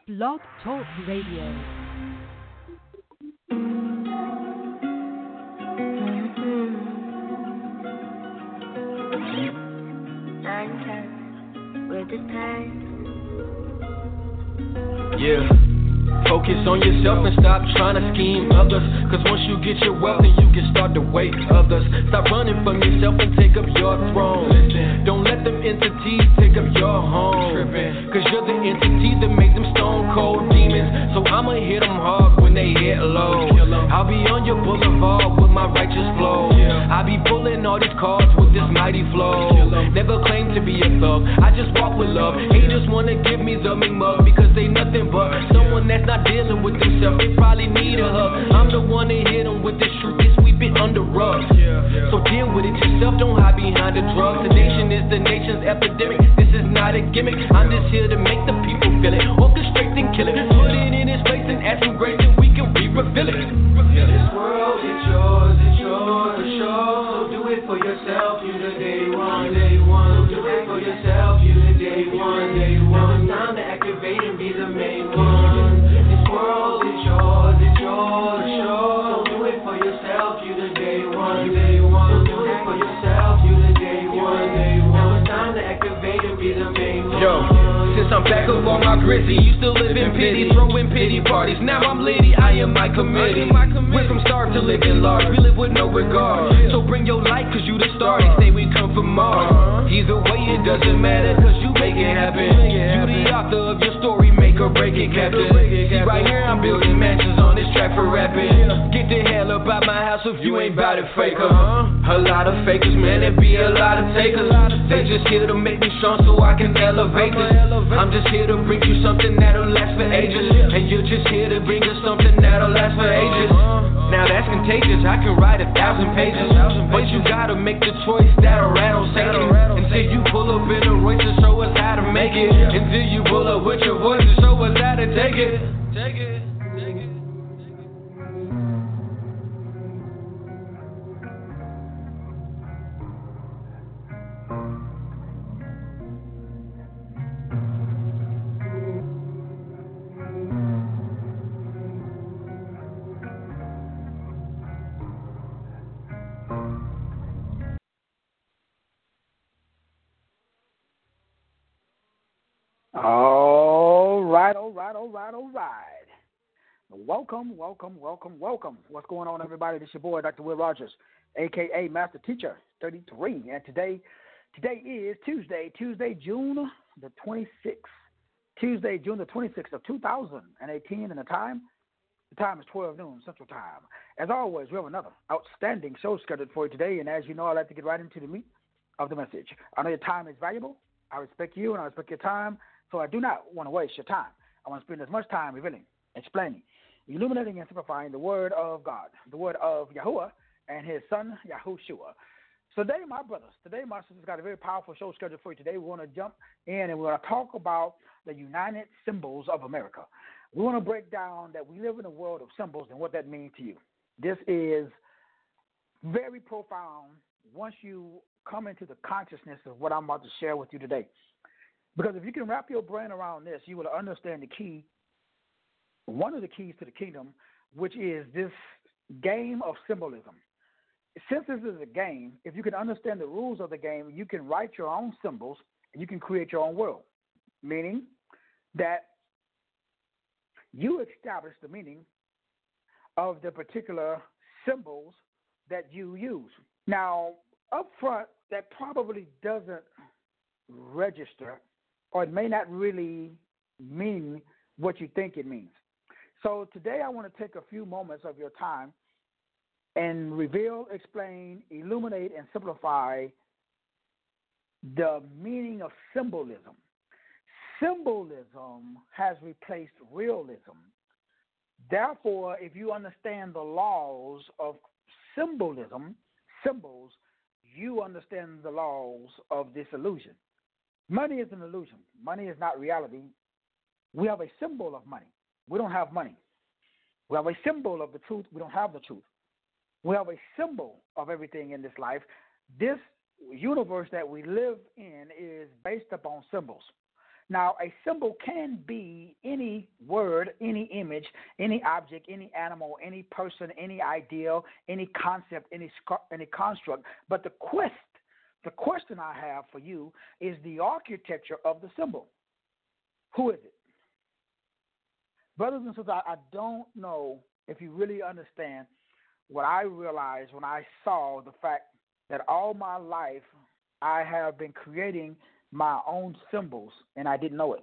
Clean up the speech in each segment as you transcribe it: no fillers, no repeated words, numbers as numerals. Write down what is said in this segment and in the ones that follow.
Blog Talk Radio. Yeah. Focus on yourself and stop trying to scheme others. Cause once you get your wealth, then you can start to wait others. Stop running from yourself and take up your throne. Don't let them entities take up your home. Cause you're the entity that makes them stone cold demons. So I'ma hit them hard when they hit low. I'll be on your boulevard with my righteous flow. I'll be pulling all these cards with this mighty flow. Never claim to be a thug, I just walk with love. Haters wanna give me the mean mug because they nothing but someone that's not dealing with themselves. They probably need a hug. I'm the one that hit them with the truth and sweep it under rugs. So deal with it yourself, don't hide behind the drugs. The nation is the nation's epidemic. This is not a gimmick. I'm just here to make the people feel it. Orchestrate and kill it. Put it in its place and ask some grace and we can re-reveal it. This world is yours for sure. So do it for yourself, you the day one. So do it for yourself, you the day one. Now it's time to activate and be the main one. This world is yours for sure. So do it for yourself, you the day one. So do it for yourself, you the day one. Now it's time to activate and be the main one. Yo. Since I'm back up on my grizzly, used to live in pity, throwing pity parties. Now I'm litty, I am my committee. Went from starved to living large, we live with no regard. So bring your light, cause you the star, they say we come from Mars. Either way, it doesn't matter, cause you make it happen. You the author of your story, make or break it, Captain. See, right here, I'm building mansions on this track for rapping. Get the hell up out my house if you ain't bout it, faker. A lot of fakers, man, there be a lot of takers. They just here to make me strong so I can elevate this. I'm just here to bring you something that'll last for ages. And you're just here to bring us something that'll last for ages. Now that's contagious, I can write 1,000 pages. But you gotta make the choice that'll rattle Satan. Until you pull up in a Royce to show us how to make it. Until you pull up with your voice to show us how to take it. Take it. All right. Welcome. What's going on, everybody? This is your boy, Dr. Will Rogers, a.k.a. Master Teacher 33. And today is Tuesday, June the 26th of 2018. And the time is 12 noon Central Time. As always, we have another outstanding show scheduled for you today. And as you know, I like to get right into the meat of the message. I know your time is valuable. I respect you and I respect your time. So I do not want to waste your time. I want to spend as much time revealing, explaining, illuminating, and simplifying the word of God, the word of Yahuwah and his son, Yahushua. So today, my brothers, my sisters, got a very powerful show scheduled for you today. We want to jump in and we're going to talk about the United Symbols of America. We want to break down that we live in a world of symbols and what that means to you. This is very profound once you come into the consciousness of what I'm about to share with you today. Because if you can wrap your brain around this, you will understand the key, one of the keys to the kingdom, which is this game of symbolism. Since this is a game, if you can understand the rules of the game, you can write your own symbols and you can create your own world, meaning that you establish the meaning of the particular symbols that you use. Now, up front, that probably doesn't register, or it may not really mean what you think it means. So today I want to take a few moments of your time and reveal, explain, illuminate, and simplify the meaning of symbolism. Symbolism has replaced realism. Therefore, if you understand the laws of symbols, you understand the laws of this illusion. Money is an illusion. Money is not reality. We have a symbol of money. We don't have money. We have a symbol of the truth. We don't have the truth. We have a symbol of everything in this life. This universe that we live in is based upon symbols. Now, a symbol can be any word, any image, any object, any animal, any person, any ideal, any concept, any construct. But the question I have for you is the architecture of the symbol. Who is it? Brothers and sisters, I don't know if you really understand what I realized when I saw the fact that all my life I have been creating my own symbols, and I didn't know it.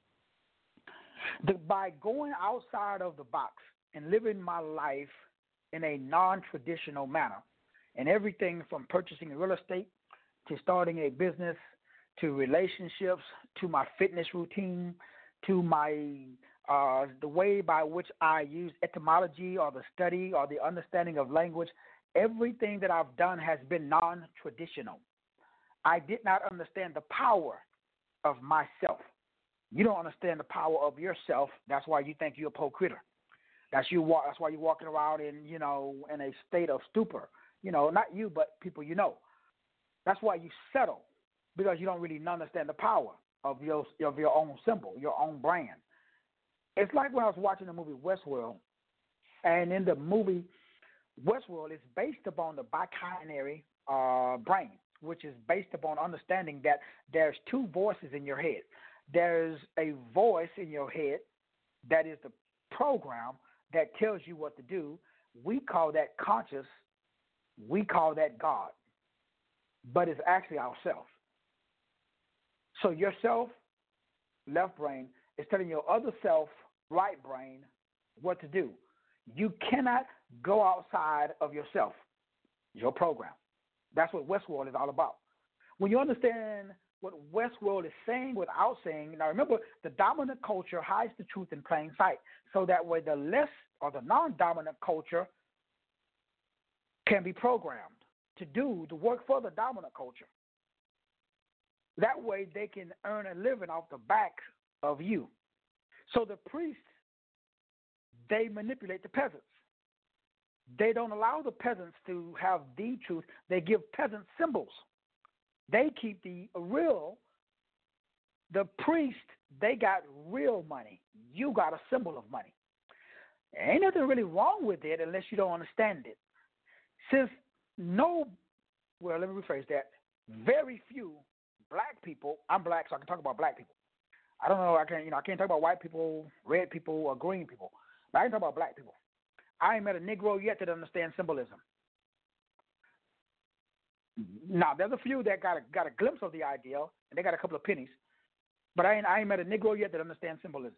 By going outside of the box and living my life in a non-traditional manner, and everything from purchasing real estate to starting a business to relationships to my fitness routine to my the way by which I use etymology or the study or the understanding of language, everything that I've done has been non-traditional. I did not understand the power of myself. You don't understand the power of yourself. That's why you think you're a poor critter. That's why you're walking around in a state of stupor. Not you, but people you know. That's why you settle, because you don't really understand the power of your own symbol, your own brand. It's like when I was watching the movie Westworld, and in the movie Westworld, it's based upon the binary brain, which is based upon understanding that there's two voices in your head. There's a voice in your head that is the program that tells you what to do. We call that conscious. We call that God. But it's actually ourself. So yourself, left brain, is telling your other self, right brain, what to do. You cannot go outside of yourself, your program. That's what Westworld is all about. When you understand what Westworld is saying without saying, now remember, the dominant culture hides the truth in plain sight, so that way the less or the non-dominant culture can be programmed to do the work for the dominant culture. That way they can earn a living off the back of you. So the priests, they manipulate the peasants. They don't allow the peasants to have the truth. They give peasants symbols. They keep the priest, they got real money. You got a symbol of money. Ain't nothing really wrong with it unless you don't understand it. Let me rephrase that. Very few black people, I'm black, so I can talk about black people. I don't know, I can't talk about white people, red people, or green people. But I can talk about black people. I ain't met a Negro yet that understands symbolism. Now, there's a few that got a glimpse of the ideal, and they got a couple of pennies. But I ain't met a Negro yet that understands symbolism.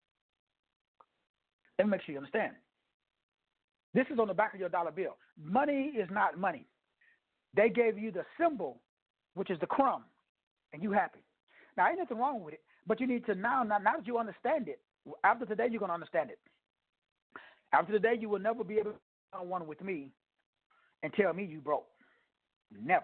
Let me make sure you understand. This is on the back of your dollar bill. Money is not money. They gave you the symbol, which is the crumb, and you happy. Now, ain't nothing wrong with it, but you need to now that you understand it, after today you're going to understand it. After today, you will never be able to do one-on-one with me and tell me you broke. Never.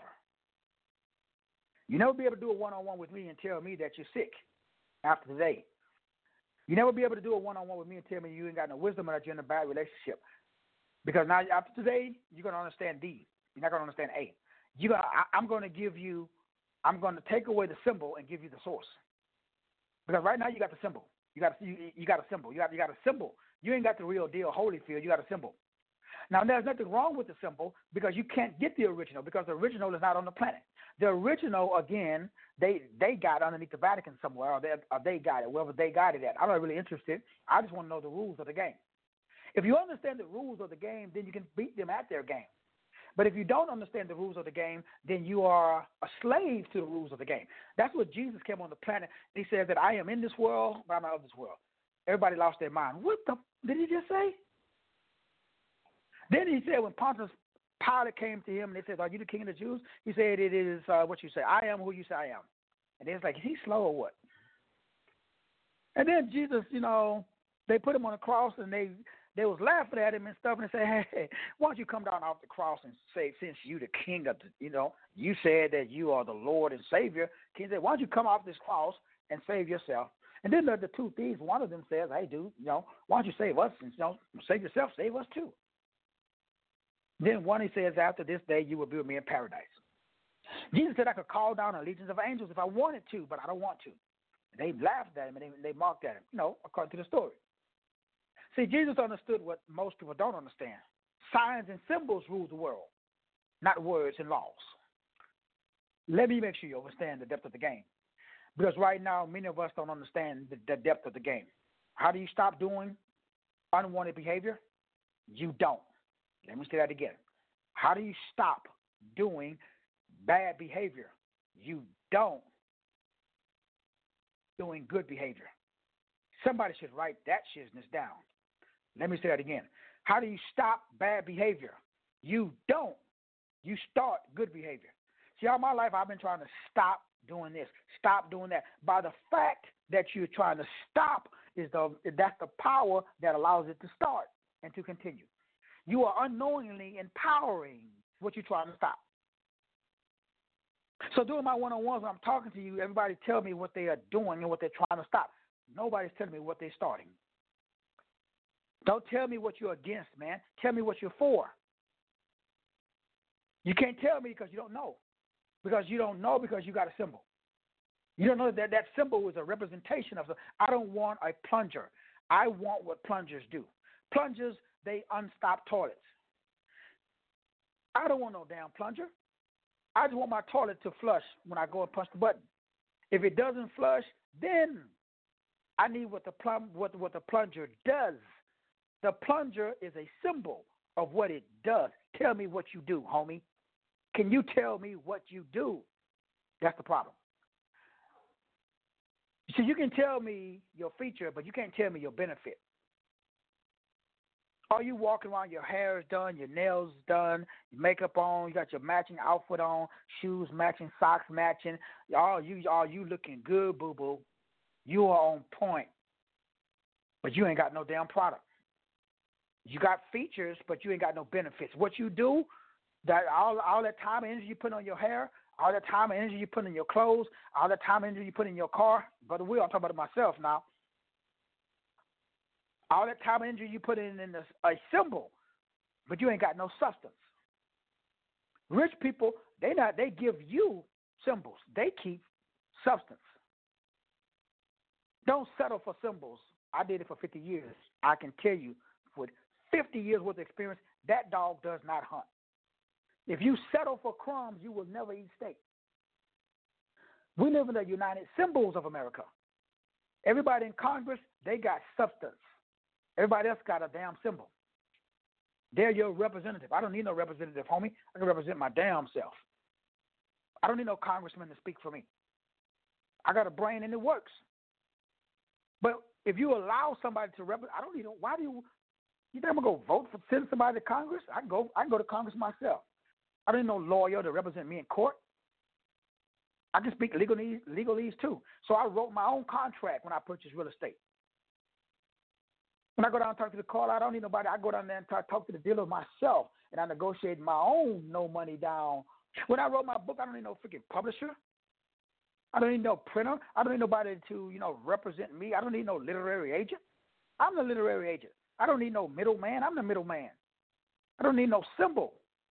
You never be able to do a one-on-one with me and tell me that you're sick after today. You never be able to do a one-on-one with me and tell me you ain't got no wisdom or that you're in a bad relationship. Because now after today, you're going to understand D. You're not going to understand A. I'm going to take away the symbol and give you the source. Because right now you got the symbol. You got a symbol. You got a symbol. You ain't got the real deal, Holyfield. You got a symbol. Now, there's nothing wrong with the symbol because you can't get the original because the original is not on the planet. The original, again, they got underneath the Vatican somewhere, or they got it, wherever they got it at. I'm not really interested. I just want to know the rules of the game. If you understand the rules of the game, then you can beat them at their game. But if you don't understand the rules of the game, then you are a slave to the rules of the game. That's what Jesus came on the planet. He said that I am in this world, but I'm not of this world. Everybody lost their mind. What did he just say? Then he said when Pontius Pilate came to him and they said, are you the king of the Jews? He said, it is what you say. I am who you say I am. And it's like, is he slow or what? And then Jesus, they put him on a cross and they was laughing at him and stuff and they said, hey, why don't you come down off the cross and say, since you the king of you said that you are the Lord and Savior. King said, why don't you come off this cross and save yourself? And then the two thieves, one of them says, hey, dude, why don't you save us? And, save yourself, save us too. Then one, he says, after this day, you will be with me in paradise. Jesus said I could call down a legions of angels if I wanted to, but I don't want to. And they laughed at him and they mocked at him, according to the story. See, Jesus understood what most people don't understand. Signs and symbols rule the world, not words and laws. Let me make sure you understand the depth of the game. Because right now, many of us don't understand the depth of the game. How do you stop doing unwanted behavior? You don't. Let me say that again. How do you stop doing bad behavior? You don't. Doing good behavior. Somebody should write that shizness down. Let me say that again. How do you stop bad behavior? You don't. You start good behavior. See, all my life I've been trying to stop doing this, stop doing that. By the fact that you're trying to stop, that's the power that allows it to start and to continue. You are unknowingly empowering what you're trying to stop. So during my one-on-ones, when I'm talking to you, everybody tell me what they are doing and what they're trying to stop. Nobody's telling me what they're starting. Don't tell me what you're against, man. Tell me what you're for. You can't tell me because you don't know. Because you don't know because you got a symbol. You don't know that that symbol is a representation of I don't want a plunger. I want what plungers do. Plungers, they unstop toilets. I don't want no damn plunger. I just want my toilet to flush when I go and punch the button. If it doesn't flush, then I need what the plunger does. The plunger is a symbol of what it does. Tell me what you do, homie. Can you tell me what you do? That's the problem. So you can tell me your feature, but you can't tell me your benefit. Are you walking around, your hair is done, your nails done, your makeup on, you got your matching outfit on, shoes matching, socks matching, all you looking good, boo-boo. You are on point, but you ain't got no damn product. You got features, but you ain't got no benefits. What you do, that all that time and energy you put on your hair, all that time and energy you put in your clothes, all that time and energy you put in your car, Brother Will, I'm talking about myself now. All that time and energy you put in a symbol, but you ain't got no substance. Rich people, they give you symbols. They keep substance. Don't settle for symbols. I did it for 50 years. I can tell you, with 50 years worth of experience, that dog does not hunt. If you settle for crumbs, you will never eat steak. We live in the United Symbols of America. Everybody in Congress, they got substance. Everybody else got a damn symbol. They're your representative. I don't need no representative, homie. I can represent my damn self. I don't need no congressman to speak for me. I got a brain and it works. But if you allow somebody to represent, I don't need no, why do you think I'm going to go vote for send somebody to Congress? I can go to Congress myself. I don't need no lawyer to represent me in court. I can speak legalese too. So I wrote my own contract when I purchased real estate. When I go down and talk to the caller, I don't need nobody. I go down there and talk to the dealer myself, and I negotiate my own no money down. When I wrote my book, I don't need no freaking publisher. I don't need no printer. I don't need nobody to, represent me. I don't need no literary agent. I'm the literary agent. I don't need no middleman. I'm the middleman. I don't need no symbol.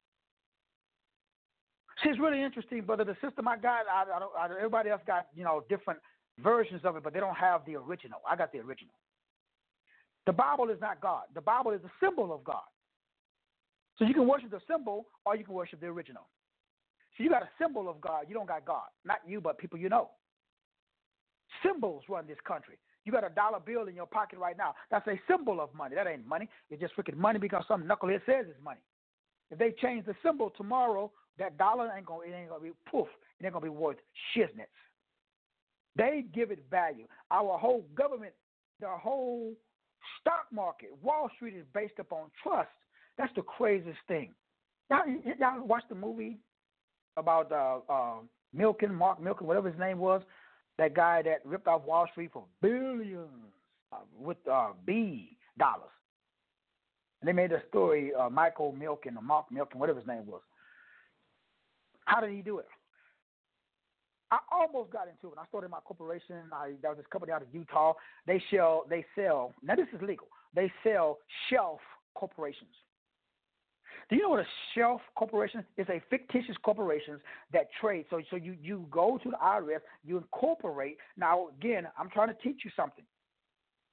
See, it's really interesting, brother. The system I got, everybody else got, different versions of it, but they don't have the original. I got the original. The Bible is not God. The Bible is a symbol of God. So you can worship the symbol or you can worship the original. So you got a symbol of God. You don't got God. Not you, but people you know. Symbols run this country. You got a dollar bill in your pocket right now. That's a symbol of money. That ain't money. It's just freaking money because some knucklehead says it's money. If they change the symbol tomorrow, that dollar ain't gonna be poof. It ain't gonna be worth shiznits. They give it value. Our whole government, the whole stock market, Wall Street is based upon trust. That's the craziest thing. Y'all watch the movie about Mark Milken, whatever his name was, that guy that ripped off Wall Street for billions with B dollars. And they made a story, Michael Milken or Mark Milken, whatever his name was. How did he do it? I almost got into it. I started my corporation. There was this company out of Utah. They sell, now this is legal, they sell shelf corporations. Do you know what a shelf corporation is? A fictitious corporation that trades. So you go to the IRS, you incorporate. Now, again, I'm trying to teach you something.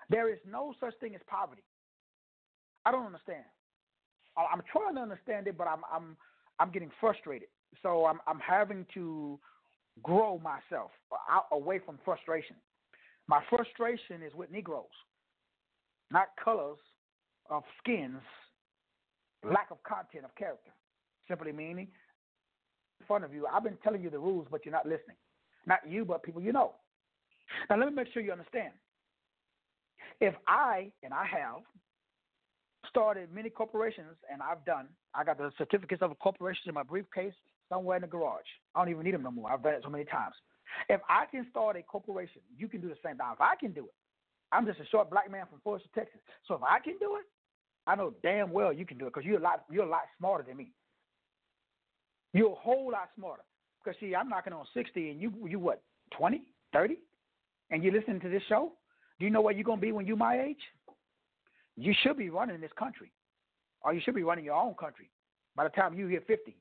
There is no such thing as poverty. I don't understand. I'm trying to understand it, but I'm getting frustrated. So I'm having to grow myself out away from frustration. My frustration is with Negroes, not colors of skins, lack of content of character. Simply meaning, in front of you, I've been telling you the rules, but you're not listening. Not you, but people you know. Now let me make sure you understand. If I have started many corporations, and I got the certificates of a corporation in my briefcase somewhere in the garage. I don't even need them no more. I've done it so many times. If I can start a corporation, you can do the same. Now, if I can do it, I'm just a short black man from Forest, Texas. So if I can do it, I know damn well you can do it because you're a lot smarter than me. You're a whole lot smarter. Because, see, I'm knocking on 60, and you what, 20, 30? And you're listening to this show? Do you know where you're going to be when you're my age? You should be running this country, or you should be running your own country by the time you hit 50.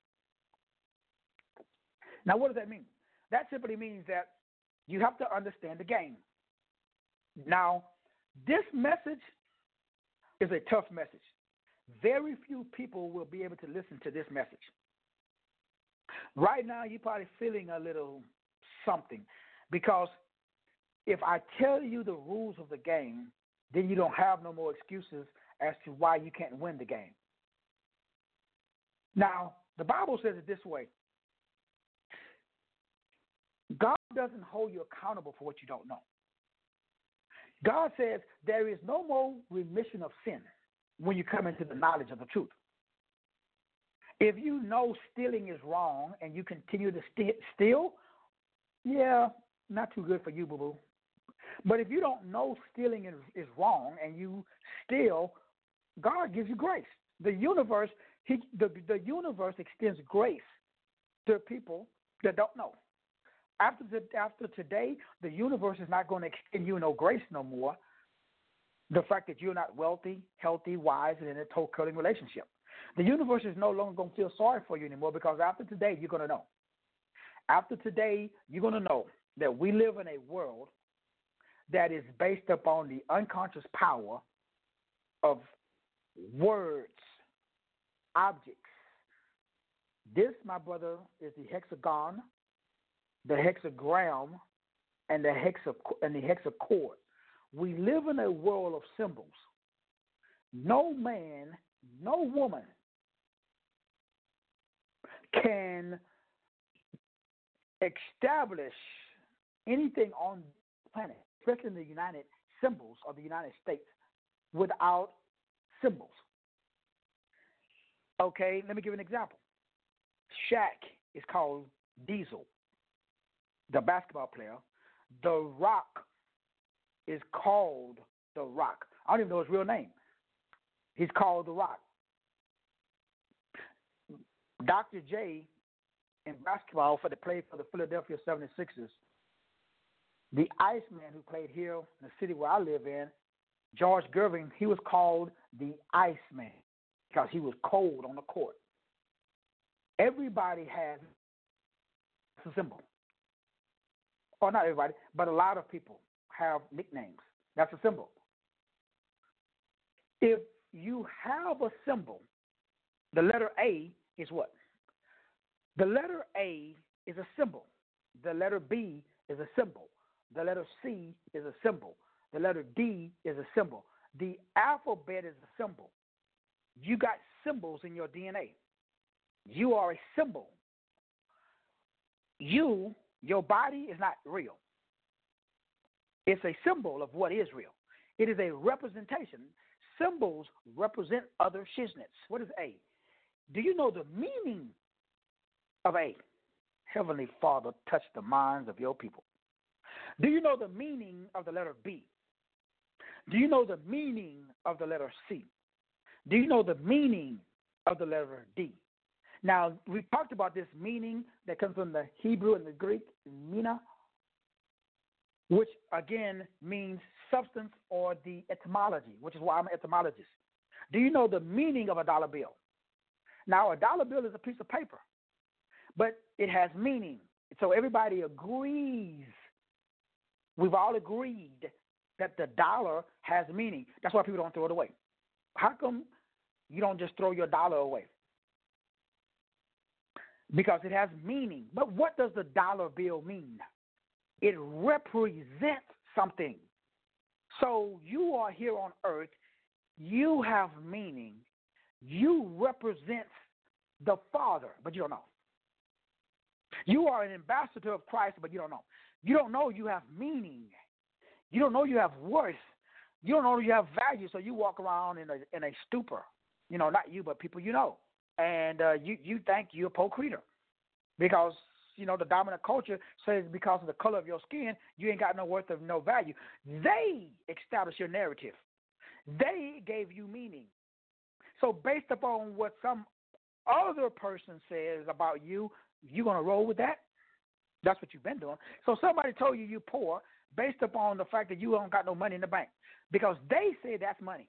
Now, what does that mean? That simply means that you have to understand the game. Now, this message is a tough message. Very few people will be able to listen to this message. Right now, you're probably feeling a little something because if I tell you the rules of the game, then you don't have no more excuses as to why you can't win the game. Now, the Bible says it this way. God doesn't hold you accountable for what you don't know. God says there is no more remission of sin when you come into the knowledge of the truth. If you know stealing is wrong and you continue to steal, yeah, not too good for you, boo-boo. But if you don't know stealing is wrong and you steal, God gives you grace. The universe, the universe extends grace to people that don't know. After today, the universe is not going to extend you no grace no more. The fact that you're not wealthy, healthy, wise, and in a toe-curling relationship. The universe is no longer going to feel sorry for you anymore because after today, you're going to know. After today, you're going to know that we live in a world that is based upon the unconscious power of words, objects. This, my brother, is the hexagon, the hexagram, and the hexachord. We live in a world of symbols. No man, no woman can establish anything on the planet, especially in the United symbols of the United States, without symbols. Okay, let me give you an example. Shaq is called Diesel, the basketball player. The Rock is called The Rock. I don't even know his real name. He's called The Rock. Dr. J in basketball played for the Philadelphia 76ers. The Iceman who played here in the city where I live in, George Gervin, he was called the Iceman because he was cold on the court. Everybody has a symbol. Or not everybody, but a lot of people have nicknames. That's a symbol. If you have a symbol, the letter A is what? The letter A is a symbol. The letter B is a symbol. The letter C is a symbol. The letter D is a symbol. The alphabet is a symbol. You got symbols in your DNA. You are a symbol. Your body is not real. It's a symbol of what is real. It is a representation. Symbols represent other shiznits. What is A? Do you know the meaning of A? Heavenly Father, touch the minds of your people. Do you know the meaning of the letter B? Do you know the meaning of the letter C? Do you know the meaning of the letter D? Now, we talked about this meaning that comes from the Hebrew and the Greek, mina, which again means substance or the etymology, which is why I'm an etymologist. Do you know the meaning of a dollar bill? Now, a dollar bill is a piece of paper, but it has meaning. So everybody agrees. We've all agreed that the dollar has meaning. That's why people don't throw it away. How come you don't just throw your dollar away? Because it has meaning. But what does the dollar bill mean? It represents something. So you are here on earth. You have meaning. You represent the Father, but you don't know. You are an ambassador of Christ, but you don't know. You don't know you have meaning. You don't know you have worth. You don't know you have value, so you walk around in a stupor. You know, not you, but people you know. And you think you're a poor creature because, you know, the dominant culture says because of the color of your skin, you ain't got no worth of no value. They established your narrative. They gave you meaning. So based upon what some other person says about you, you're going to roll with that? That's what you've been doing. So somebody told you you're poor based upon the fact that you don't got no money in the bank because they say that's money.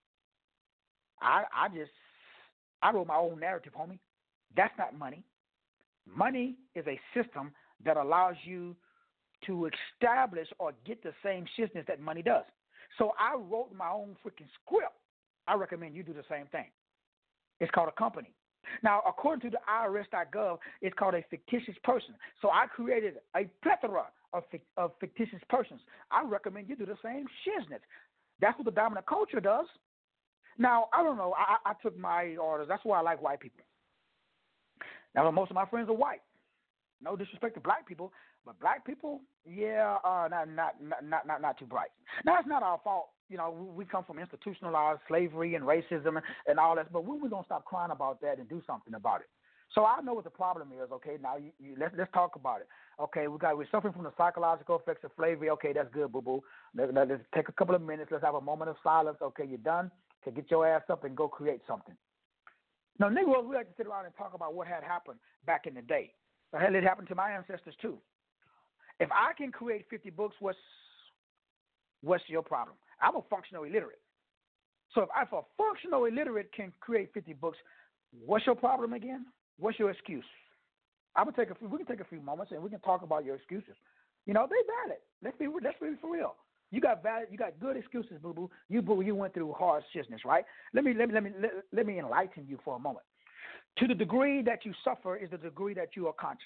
I wrote my own narrative, homie. That's not money. Money is a system that allows you to establish or get the same shitness that money does. So I wrote my own freaking script. I recommend you do the same thing. It's called a company. Now, according to the IRS.gov, it's called a fictitious person. So I created a plethora of fictitious persons. I recommend you do the same shizness. That's what the dominant culture does. Now, I don't know. I took my orders. That's why I like white people. Now, most of my friends are white. No disrespect to black people, but black people, yeah, not too bright. Now, it's not our fault. You know, we come from institutionalized slavery and racism and all that, but when we going to stop crying about that and do something about it? So I know what the problem is, okay? Now, let's talk about it. Okay, we're suffering from the psychological effects of slavery. Okay, that's good, boo-boo. Let's take a couple of minutes. Let's have a moment of silence. Okay, you're done. Okay, get your ass up and go create something. Now, Negroes, we like to sit around and talk about what had happened back in the day. The hell, it happened to my ancestors, too. If I can create 50 books, what's your problem? I'm a functional illiterate. So if a functional illiterate can create 50 books, what's your problem again? What's your excuse? We can take a few moments and we can talk about your excuses. You know, they're valid. Let's be for real. You got good excuses, boo boo. You went through hard shizness, right? Let me enlighten you for a moment. To the degree that you suffer is the degree that you are conscious.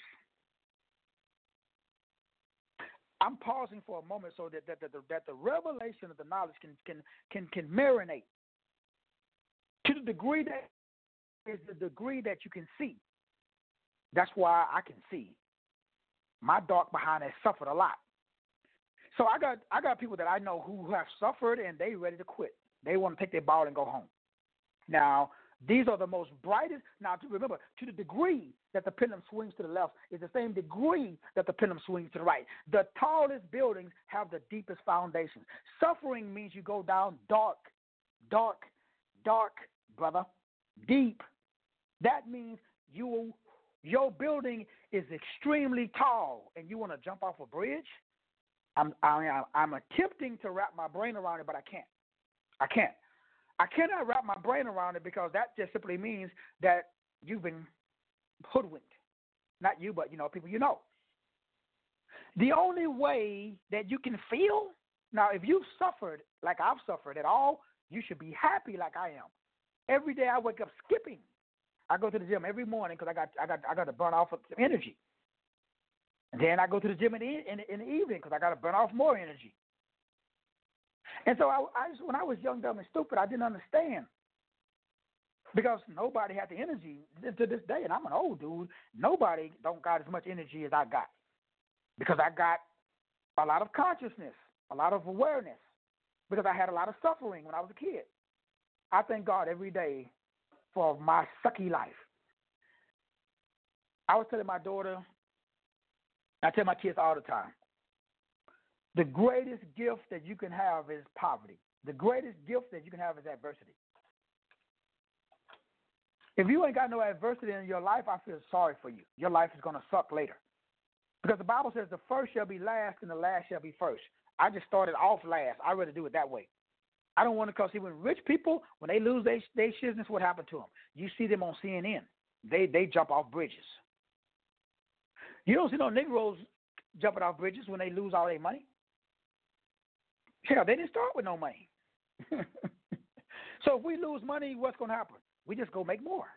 I'm pausing for a moment so that the revelation of the knowledge can marinate. To the degree that is the degree that you can see. That's why I can see. My dark behind has suffered a lot. So I got people that I know who have suffered and they ready to quit. They want to take their ball and go home. Now, these are the most brightest. Now, remember, to the degree that the pendulum swings to the left is the same degree that the pendulum swings to the right. The tallest buildings have the deepest foundations. Suffering means you go down dark, brother, deep. That means your building is extremely tall and you want to jump off a bridge. I'm attempting to wrap my brain around it, but I can't. I cannot wrap my brain around it because that just simply means that you've been hoodwinked. Not you, but, people you know. The only way that you can feel, now if you've suffered like I've suffered at all, you should be happy like I am. Every day I wake up skipping. I go to the gym every morning because I got to burn off some energy. And then I go to the gym in the evening because I got to burn off more energy. And so when I was young, dumb, and stupid, I didn't understand because nobody had the energy to this day. And I'm an old dude. Nobody don't got as much energy as I got because I got a lot of consciousness, a lot of awareness because I had a lot of suffering when I was a kid. I thank God every day for my sucky life. I was telling my daughter, I tell my kids all the time, the greatest gift that you can have is poverty. The greatest gift that you can have is adversity. If you ain't got no adversity in your life, I feel sorry for you. Your life is going to suck later. Because the Bible says the first shall be last and the last shall be first. I just started off last. I'd rather do it that way. I don't want to, because see, when rich people, when they lose their shizness, what happened to them? You see them on CNN. They jump off bridges. You don't see no Negroes jumping off bridges when they lose all their money. Hell, they didn't start with no money. So if we lose money, what's going to happen? We just go make more.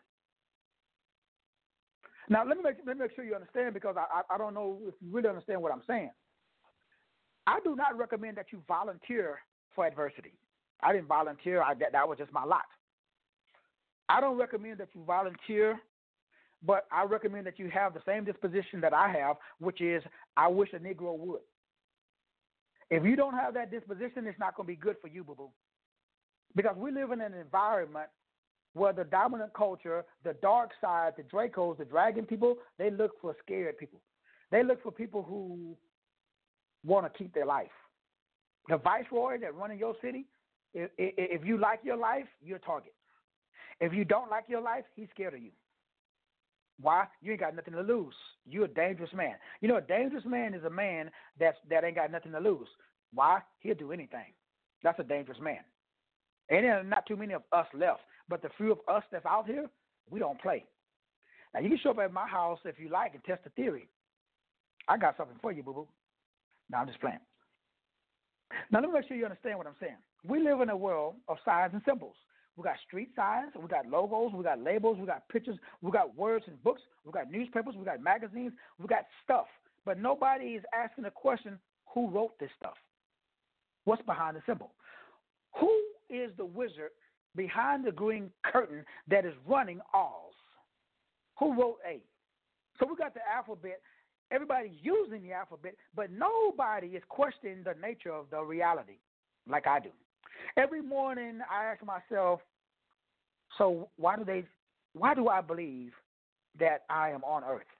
Now, let me make sure you understand, because I don't know if you really understand what I'm saying. I do not recommend that you volunteer for adversity. I didn't volunteer. That was just my lot. I don't recommend that you volunteer, but I recommend that you have the same disposition that I have, which is I wish a Negro would. If you don't have that disposition, it's not going to be good for you, boo-boo. Because we live in an environment where the dominant culture, the dark side, the Dracos, the dragon people, they look for scared people. They look for people who want to keep their life. The viceroy that running your city, if you like your life, you're a target. If you don't like your life, he's scared of you. Why? You ain't got nothing to lose. You're a dangerous man. You know, a dangerous man is a man that ain't got nothing to lose. Why? He'll do anything. That's a dangerous man. And there are not too many of us left. But the few of us that's out here, we don't play. Now, you can show up at my house if you like and test the theory. I got something for you, boo-boo. No, I'm just playing. Now, let me make sure you understand what I'm saying. We live in a world of signs and symbols. We got street signs, we got logos, we got labels, we got pictures, we got words and books, we got newspapers, we got magazines, we got stuff. But nobody is asking the question, who wrote this stuff? What's behind the symbol? Who is the wizard behind the green curtain that is running Oz? Who wrote A? So we got the alphabet. Everybody's using the alphabet, but nobody is questioning the nature of the reality like I do. Every morning I ask myself, so why do I believe that I am on earth?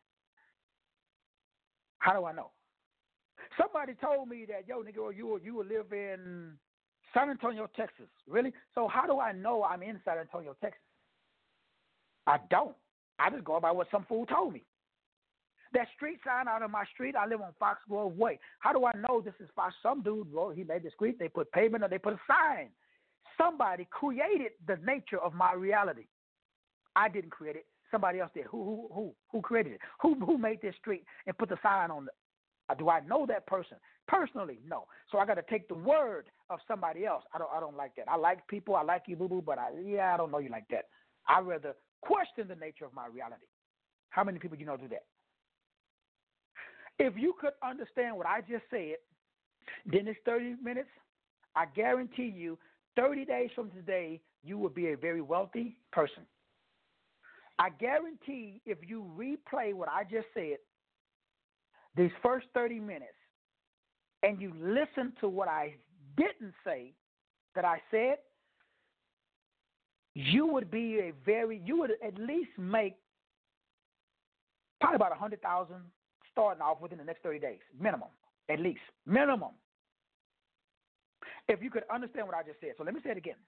How do I know? Somebody told me that, yo, nigga, you will live in San Antonio, Texas. Really? So how do I know I'm in San Antonio, Texas? I don't. I just go by what some fool told me. That street sign out of my street, I live on Fox Grove Way. How do I know this is Fox? Some dude, well, he made the street, they put pavement or they put a sign. Somebody created the nature of my reality. I didn't create it. Somebody else did. Who created it? Who made this street and put the sign on it? Do I know that person? Personally, no. So I got to take the word of somebody else. I don't like that. I like people. I like you, boo-boo, but I don't know you like that. I'd rather question the nature of my reality. How many people you know do that? If you could understand what I just said, then it's 30 minutes. I guarantee you, 30 days from today, you will be a very wealthy person. I guarantee if you replay what I just said, these first 30 minutes, and you listen to what I didn't say that I said, you would at least make probably about 100,000 starting off within the next 30 days, minimum, at least, minimum. If you could understand what I just said. So let me say it again.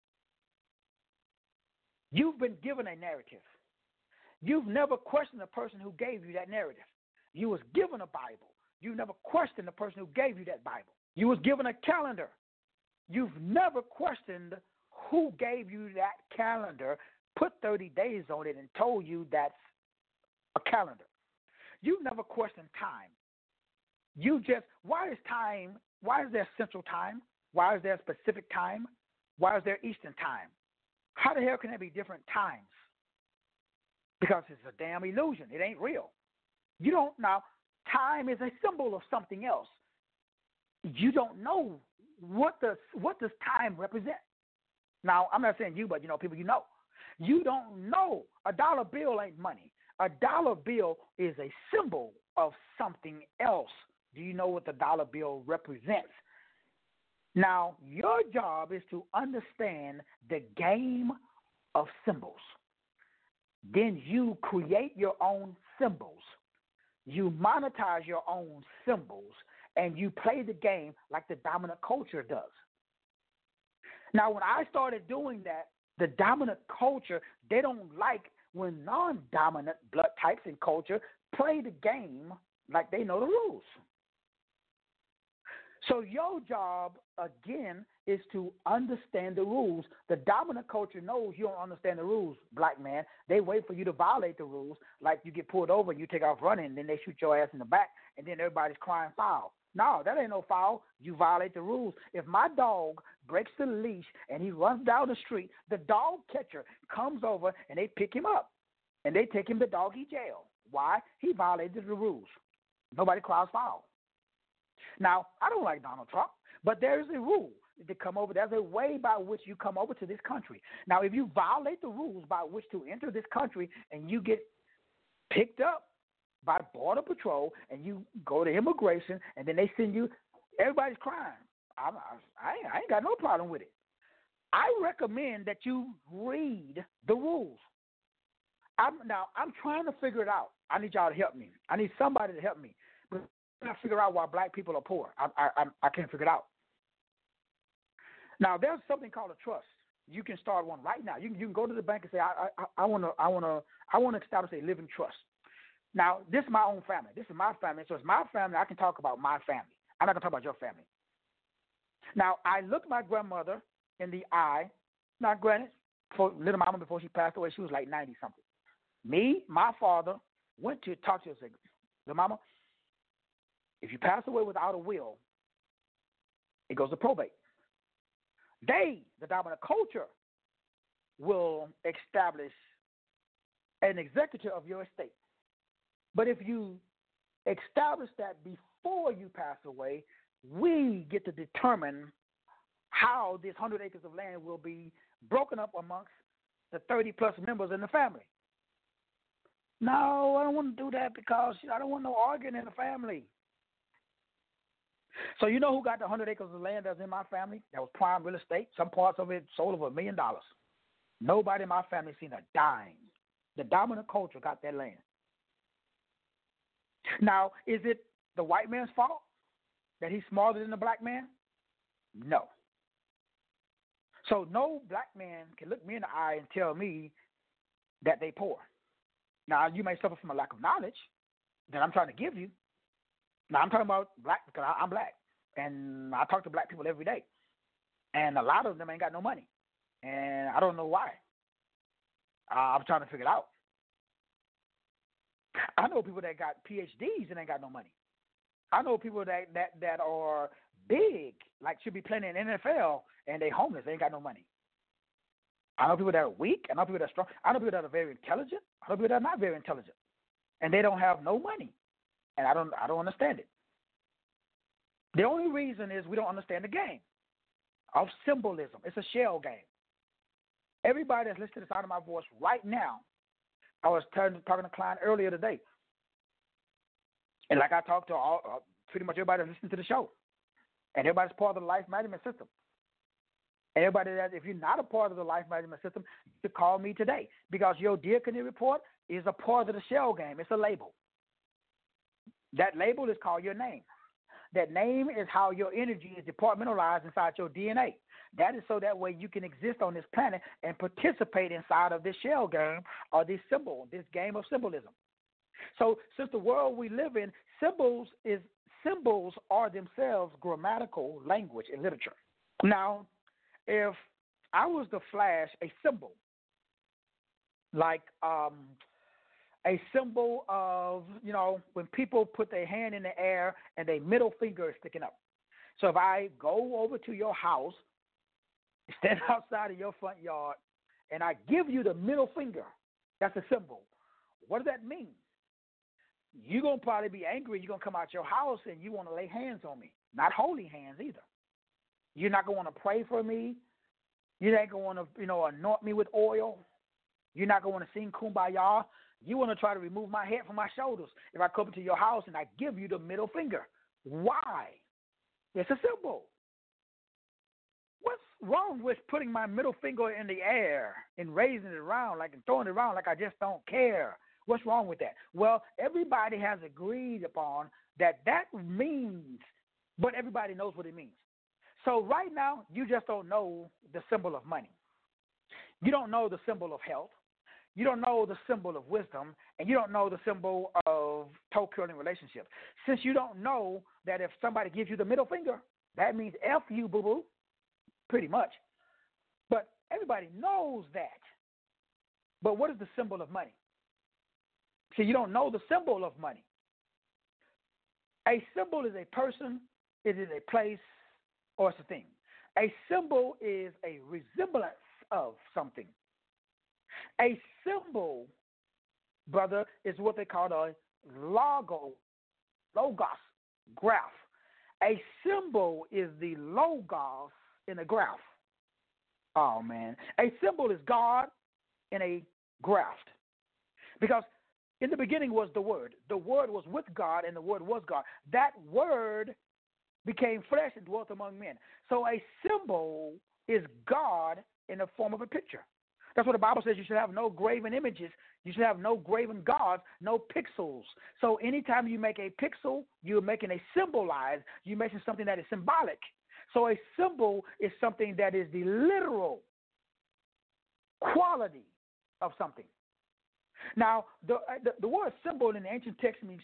You've been given a narrative. You've never questioned the person who gave you that narrative. You was given a Bible. You never questioned the person who gave you that Bible. You was given a calendar. You've never questioned who gave you that calendar, put 30 days on it, and told you that's a calendar. You've never questioned time. Why is there Central Time? Why is there Pacific Time? Why is there Eastern Time? How the hell can there be different times? Because it's a damn illusion. It ain't real. You don't now. Time is a symbol of something else. You don't know what does time represent. Now, I'm not saying you, but people you know. You don't know. A dollar bill ain't money. A dollar bill is a symbol of something else. Do you know what the dollar bill represents? Now, your job is to understand the game of symbols. Then you create your own symbols. You monetize your own symbols, and you play the game like the dominant culture does. Now, when I started doing that, the dominant culture, they don't like when non-dominant blood types in culture play the game like they know the rules. So your job, again, is to understand the rules. The dominant culture knows you don't understand the rules, black man. They wait for you to violate the rules, like you get pulled over and you take off running, and then they shoot your ass in the back, and then everybody's crying foul. No, that ain't no foul. You violate the rules. If my dog breaks the leash and he runs down the street, the dog catcher comes over and they pick him up and they take him to doggy jail. Why? He violated the rules. Nobody cries foul. Now, I don't like Donald Trump, but there is a rule to come over. There's a way by which you come over to this country. Now, if you violate the rules by which to enter this country and you get picked up by Border Patrol and you go to immigration and then they send you, everybody's crying. I ain't got no problem with it. I recommend that you read the rules. I'm trying to figure it out. I need y'all to help me. I need somebody to help me. But I'm trying to figure out why black people are poor. I can't figure it out. Now, there's something called a trust. You can start one right now. You can go to the bank and say, I want to establish a living trust. Now, this is my own family. This is my family. So it's my family. I can talk about my family. I'm not going to talk about your family. Now, I looked my grandmother in the eye. Now, granted, for little mama, before she passed away, she was like 90-something. Me, my father, went to talk to her and said, little mama, if you pass away without a will, it goes to probate. They, the dominant culture, will establish an executor of your estate. But if you establish that before you pass away, we get to determine how this 100 acres of land will be broken up amongst the 30-plus members in the family. No, I don't want to do that because I don't want no arguing in the family. So you know who got the 100 acres of land that's in my family? That was prime real estate. Some parts of it sold over $1 million. Nobody in my family seen a dime. The dominant culture got that land. Now, is it the white man's fault that he's smarter than the black man? No. So no black man can look me in the eye and tell me that they poor. Now, you may suffer from a lack of knowledge that I'm trying to give you. Now, I'm talking about black because I'm black, and I talk to black people every day, and a lot of them ain't got no money, and I don't know why. I'm trying to figure it out. I know people that got PhDs and ain't got no money. I know people that are big, like should be playing in the NFL, and they homeless. They ain't got no money. I know people that are weak. I know people that are strong. I know people that are very intelligent. I know people that are not very intelligent, and they don't have no money. And I don't understand it. The only reason is we don't understand the game of symbolism. It's a shell game. Everybody that's listening to the sound of my voice right now, I was talking to a client earlier today, and like I talked to pretty much everybody that's listening to the show, and everybody's part of the life management system. Everybody that, if you're not a part of the life management system, you should call me today because your Dear Canoe report is a part of the shell game. It's a label. That label is called your name. That name is how your energy is departmentalized inside your DNA. That is so that way you can exist on this planet and participate inside of this shell game or this game of symbolism. So since the world we live in, symbols are themselves grammatical language and literature. Now, if I was to flash a symbol, like a symbol of, when people put their hand in the air and their middle finger is sticking up. So if I go over to your house, stand outside of your front yard, and I give you the middle finger, that's a symbol. What does that mean? You're going to probably be angry. You're going to come out your house and you want to lay hands on me. Not holy hands either. You're not going to want to pray for me. You ain't going to want to, anoint me with oil. You're not going to want to sing Kumbaya. You want to try to remove my head from my shoulders if I come to your house and I give you the middle finger. Why? It's a symbol. What's wrong with putting my middle finger in the air and raising it around and throwing it around like I just don't care? What's wrong with that? Well, everybody has agreed upon that means, but everybody knows what it means. So right now, you just don't know the symbol of money. You don't know the symbol of health. You don't know the symbol of wisdom, and you don't know the symbol of toe-curling relationships. Since you don't know that if somebody gives you the middle finger, that means F you, boo-boo, pretty much. But everybody knows that. But what is the symbol of money? See, you don't know the symbol of money. A symbol is a person, it is a place, or it's a thing. A symbol is a resemblance of something. A symbol, brother, is what they call a logos graph. A symbol is the logos in a graph. Oh, man. A symbol is God in a graph. Because in the beginning was the Word. The Word was with God, and the Word was God. That Word became flesh and dwelt among men. So a symbol is God in the form of a picture. That's what the Bible says. You should have no graven images. You should have no graven gods, no pixels. So anytime you make a pixel, you're making a symbolize. You're making something that is symbolic. So a symbol is something that is the literal quality of something. Now, the word symbol in the ancient text means.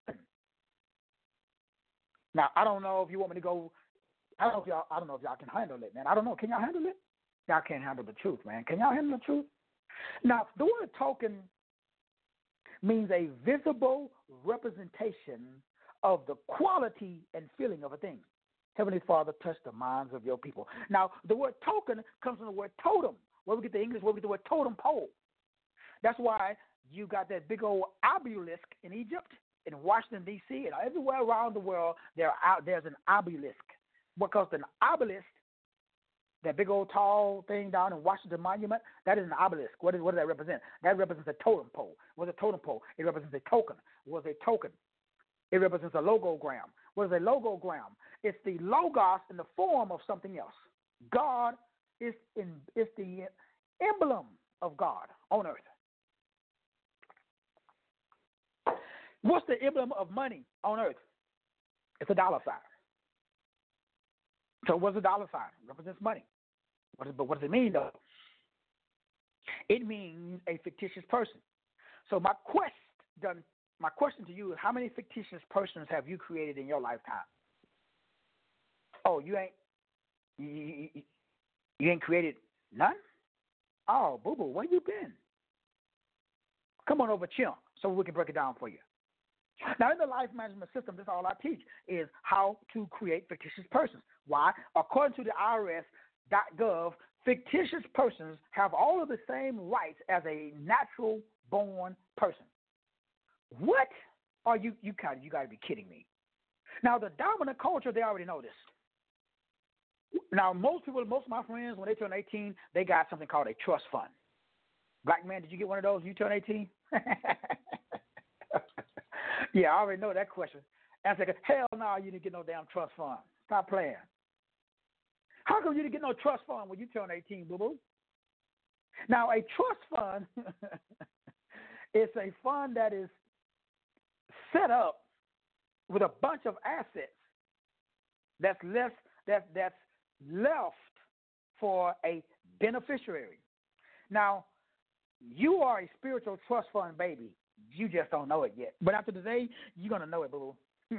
Now, I don't know if you want me to go. I don't know if y'all can handle it, man. I don't know. Can y'all handle it? Y'all can't handle the truth, man. Can y'all handle the truth? Now, the word token means a visible representation of the quality and feeling of a thing. Heavenly Father, touch the minds of your people. Now, the word token comes from the word totem, where we get the English, where we get the word totem pole. That's why you got that big old obelisk in Egypt, in Washington, D.C., and everywhere around the world, there's an obelisk. Because an obelisk, that big old tall thing down in Washington Monument, that is an obelisk. What does that represent? That represents a totem pole. What's a totem pole? It represents a token. What's a token? It represents a logogram. What is a logogram? It's the logos in the form of something else. God is the emblem of God on earth. What's the emblem of money on earth? It's a dollar sign. So what's a dollar sign? It represents money. But what does it mean, though? It means a fictitious person. So my question to you is, how many fictitious persons have you created in your lifetime? Oh, you ain't created none? Oh, boo-boo, where you been? Come on over, chill, so we can break it down for you. Now, in the life management system, this is all I teach, is how to create fictitious persons. Why? According to the IRS.gov, fictitious persons have all of the same rights as a natural-born person. What are you got to be kidding me. Now, the dominant culture, they already know this. Now, most of my friends, when they turn 18, they got something called a trust fund. Black man, did you get one of those when you turn 18? Yeah, I already know that question. And I said, hell no, you didn't get no damn trust fund. Stop playing. How come you didn't get no trust fund when you turn 18, boo-boo? Now, a trust fund is a fund that is set up with a bunch of assets that's left for a beneficiary. Now, you are a spiritual trust fund baby. You just don't know it yet. But after today, you're going to know it, boo.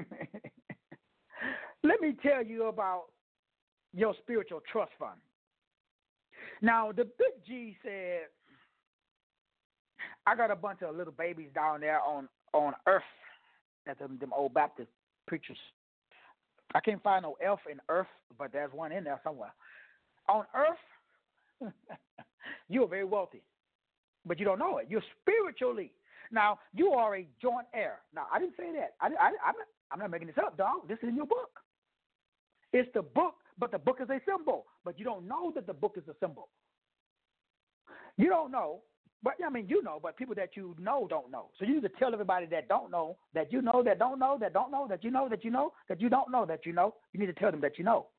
Let me tell you about your spiritual trust fund. Now, the Big G said, I got a bunch of little babies down there on earth, at them old Baptist preachers. I can't find no F in earth, but there's one in there somewhere. On earth, you are very wealthy, but you don't know it. You're spiritually. Now, you are a joint heir. Now, I didn't say that. I'm not making this up, dog. This is in your book. It's the book, but the book is a symbol. But you don't know that the book is a symbol. You don't know, but I mean, you know, but people that you know don't know. So you need to tell everybody that don't know, that you know, that don't know, that don't know, that you know, that you know, that you don't know, that you know. You need to tell them that you know.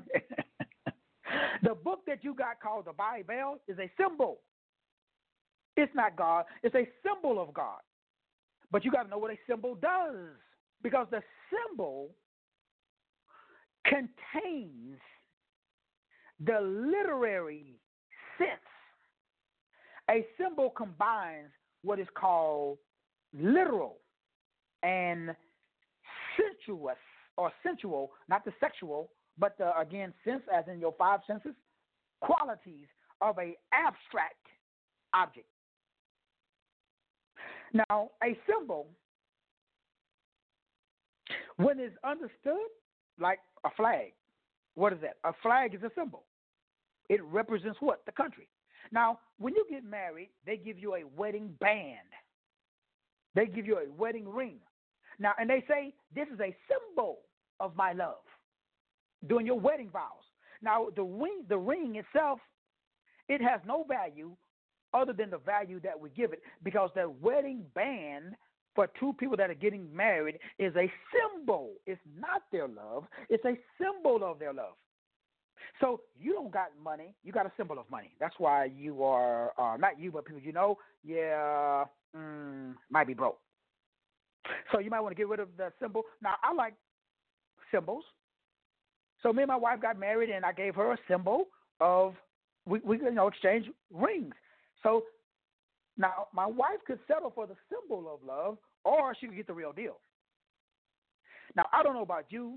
The book that you got called the Bible is a symbol. It's not God. It's a symbol of God. But you got to know what a symbol does, because the symbol contains the literary sense. A symbol combines what is called literal and sensual, not the sexual, but the, again, sense as in your five senses, qualities of an abstract object. Now, a symbol When it's understood, like a flag, what is that? A flag is a symbol. It represents what? The country. Now, when you get married, they give you a wedding band. They give you a wedding ring. Now, and they say, this is a symbol of my love during your wedding vows. Now, the ring itself, it has no value other than the value that we give it, because the wedding band for two people that are getting married is a symbol. It's not their love. It's a symbol of their love. So you don't got money. You got a symbol of money. That's why you are, not you, but people you know, might be broke. So you might want to get rid of the symbol. Now, I like symbols. So me and my wife got married, and I gave her a symbol of, we exchange rings. So now my wife could settle for the symbol of love, or she could get the real deal. Now, I don't know about you.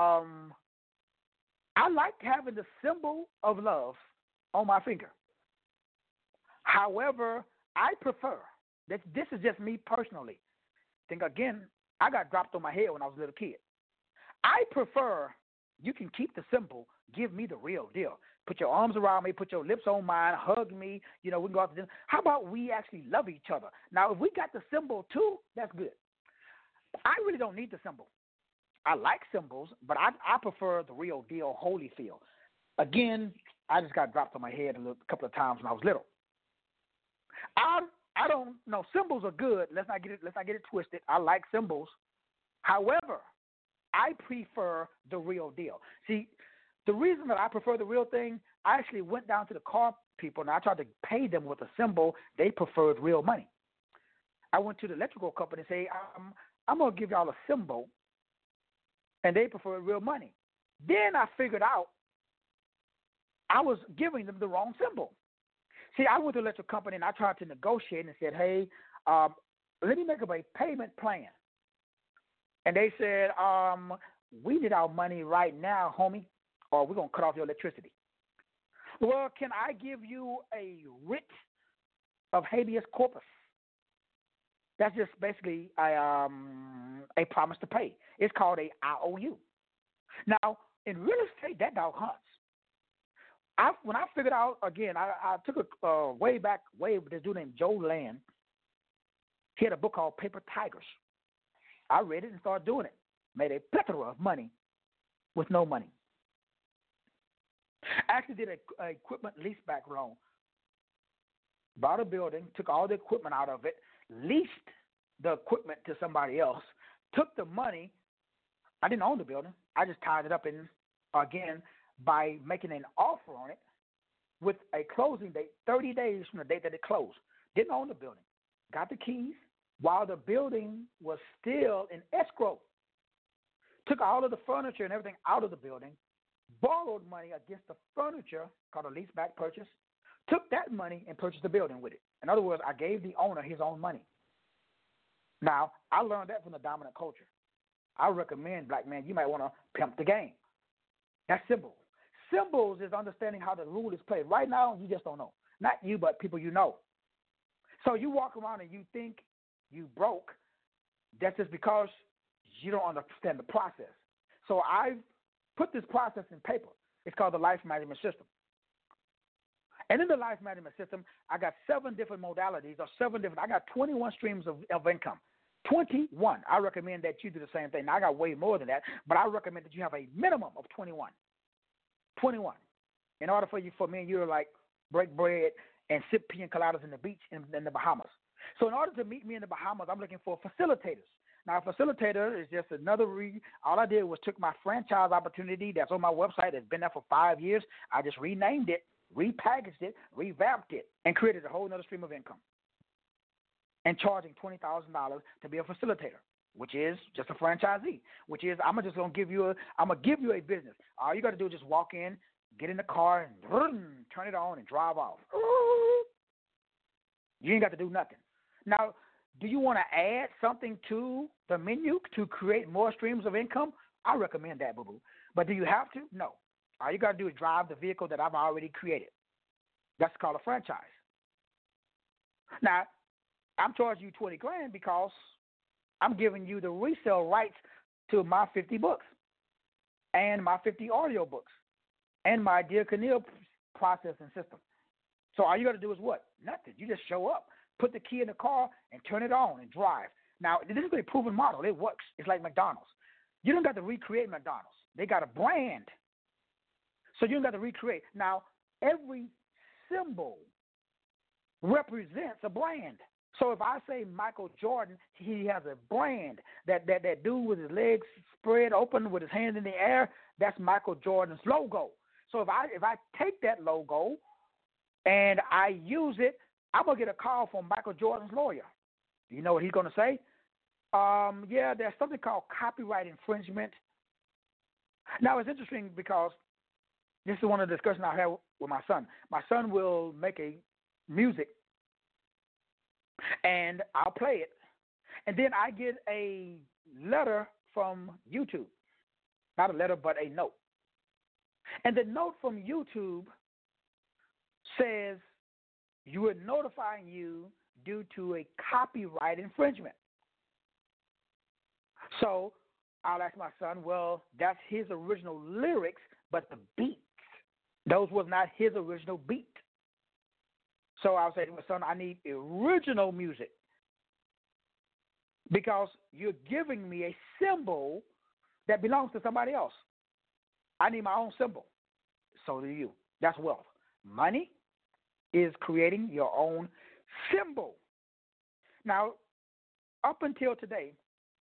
I like having the symbol of love on my finger. However, I prefer, this is just me personally. Think again, I got dropped on my head when I was a little kid. I prefer you can keep the symbol, give me the real deal. Put your arms around me, put your lips on mine, hug me, we can go out to dinner. How about we actually love each other? Now, if we got the symbol too, that's good. I really don't need the symbol. I like symbols, but I prefer the real deal, Holyfield. Again, I just got dropped on my head a couple of times when I was little. I don't know. Symbols are good. Let's not get it twisted. I like symbols. However, I prefer the real deal. See, the reason that I prefer the real thing, I actually went down to the car people and I tried to pay them with a symbol. They preferred real money. I went to the electrical company and say, I'm going to give y'all a symbol, and they preferred real money. Then I figured out I was giving them the wrong symbol. See, I went to the electric company and I tried to negotiate and said, hey, let me make up a payment plan. And they said, we need our money right now, homie, or we're going to cut off your electricity. Well, can I give you a writ of habeas corpus? That's just basically a promise to pay. It's called a IOU. Now, in real estate, that dog hunts. When I figured out, again, I took a way back with this dude named Joe Land. He had a book called Paper Tigers. I read it and started doing it. Made a plethora of money with no money. I actually did a equipment leaseback loan. Bought a building, took all the equipment out of it, leased the equipment to somebody else, took the money. I didn't own the building. I just tied it up in, again, by making an offer on it with a closing date, 30 days from the date that it closed. Didn't own the building. Got the keys while the building was still in escrow. Took all of the furniture and everything out of the building, borrowed money against the furniture, called a leaseback purchase, took that money and purchased the building with it. In other words, I gave the owner his own money. Now, I learned that from the dominant culture. I recommend, black man, you might want to pimp the game. That's simple. Symbols is understanding how the rule is played. Right now, you just don't know. Not you, but people you know. So you walk around and you think you broke. That's just because you don't understand the process. So I've put this process in paper. It's called the life management system. And in the life management system, I got 7 different modalities, I got 21 streams of income. 21. I recommend that you do the same thing. Now, I got way more than that, but I recommend that you have a minimum of 21. 21. In order for me and you to like break bread and sip pina coladas in the beach in the Bahamas. So in order to meet me in the Bahamas, I'm looking for facilitators. Now, a facilitator is just another all I did was took my franchise opportunity that's on my website that's been there for 5 years. I just renamed it, repackaged it, revamped it, and created a whole other stream of income. And charging $20,000 to be a facilitator, which is just a franchisee, which is I'm just going to give you a business. All you got to do is just walk in, get in the car, and turn it on and drive off. You ain't got to do nothing. Now, do you want to add something to the menu to create more streams of income? I recommend that, boo-boo. But do you have to? No. All you got to do is drive the vehicle that I've already created. That's called a franchise. Now, I'm charging you $20,000 because I'm giving you the resale rights to my 50 books and my 50 audio books and my Dear Keneal processing system. So all you got to do is what? Nothing. You just show up, put the key in the car, and turn it on and drive. Now, this is a proven model. It works. It's like McDonald's. You don't got to recreate McDonald's. They got a brand. So you don't got to recreate. Now, every symbol represents a brand. So if I say Michael Jordan, he has a brand. That dude with his legs spread open with his hands in the air, that's Michael Jordan's logo. So if I take that logo and I use it, I'm going to get a call from Michael Jordan's lawyer. You know what he's going to say? Yeah, there's something called copyright infringement. Now, it's interesting because this is one of the discussions I had with my son. My son will make a music, and I'll play it. And then I get a letter from YouTube. Not a letter, but a note. And the note from YouTube says, you are notifying you due to a copyright infringement. So I'll ask my son, well, that's his original lyrics, but the beats, those was not his original beat. So I'll say to my son, I need original music because you're giving me a symbol that belongs to somebody else. I need my own symbol. So do you. That's wealth. Money is creating your own symbol. Now, up until today,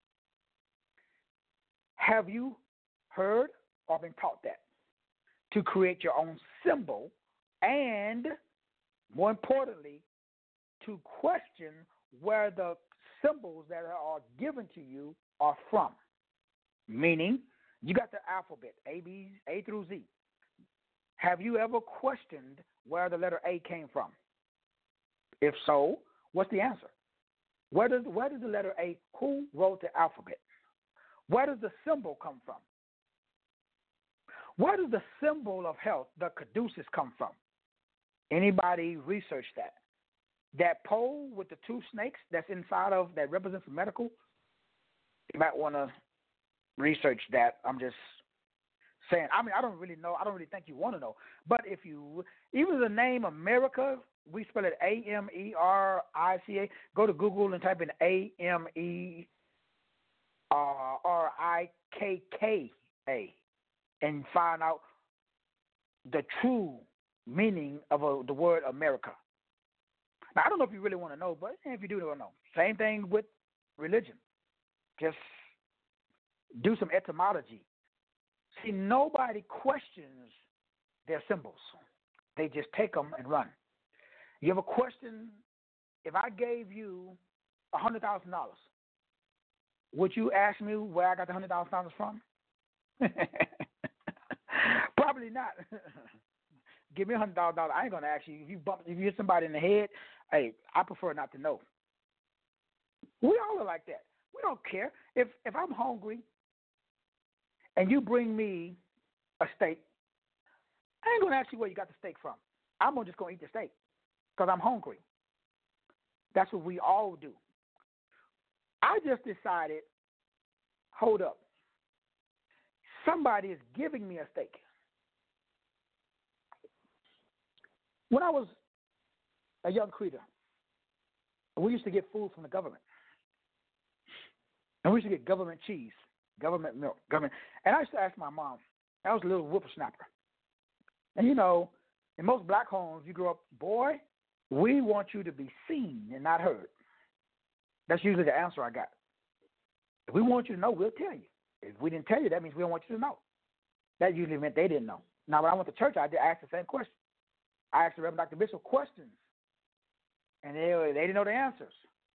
have you heard or been taught that? To create your own symbol and, more importantly, to question where the symbols that are given to you are from. Meaning, you got the alphabet, A through Z. Have you ever questioned where the letter A came from? If so, what's the answer? Where does the letter A, who wrote the alphabet? Where does the symbol come from? Where does the symbol of health, the caduceus, come from? Anybody research that? That pole with the two snakes that's inside of, that represents medical? You might want to research that. I'm just saying. I mean, I don't really know. I don't really think you want to know. But if you, even the name America, we spell it America. Go to Google and type in Amerikka and find out the true meaning of the word America. Now, I don't know if you really want to know, but if you do want to know. Same thing with religion. Just do some etymology. See, nobody questions their symbols. They just take them and run. You ever question, if I gave you $100,000, would you ask me where I got the $100,000 from? Probably not. Give me $100,000. I ain't gonna ask you. If you hit somebody in the head, hey, I prefer not to know. We all are like that. We don't care if I'm hungry and you bring me a steak. I ain't gonna ask you where you got the steak from. I'm just gonna eat the steak because I'm hungry. That's what we all do. I just decided, hold up. Somebody is giving me a steak. When I was a young creature, we used to get food from the government. And we used to get government cheese, government milk, government. And I used to ask my mom, I was a little whippersnapper. And you know, in most black homes, you grow up, boy, we want you to be seen and not heard. That's usually the answer I got. If we want you to know, we'll tell you. If we didn't tell you, that means we don't want you to know. That usually meant they didn't know. Now, when I went to church, I asked the same question. I asked the Reverend Dr. Bishop questions, and they didn't know the answers.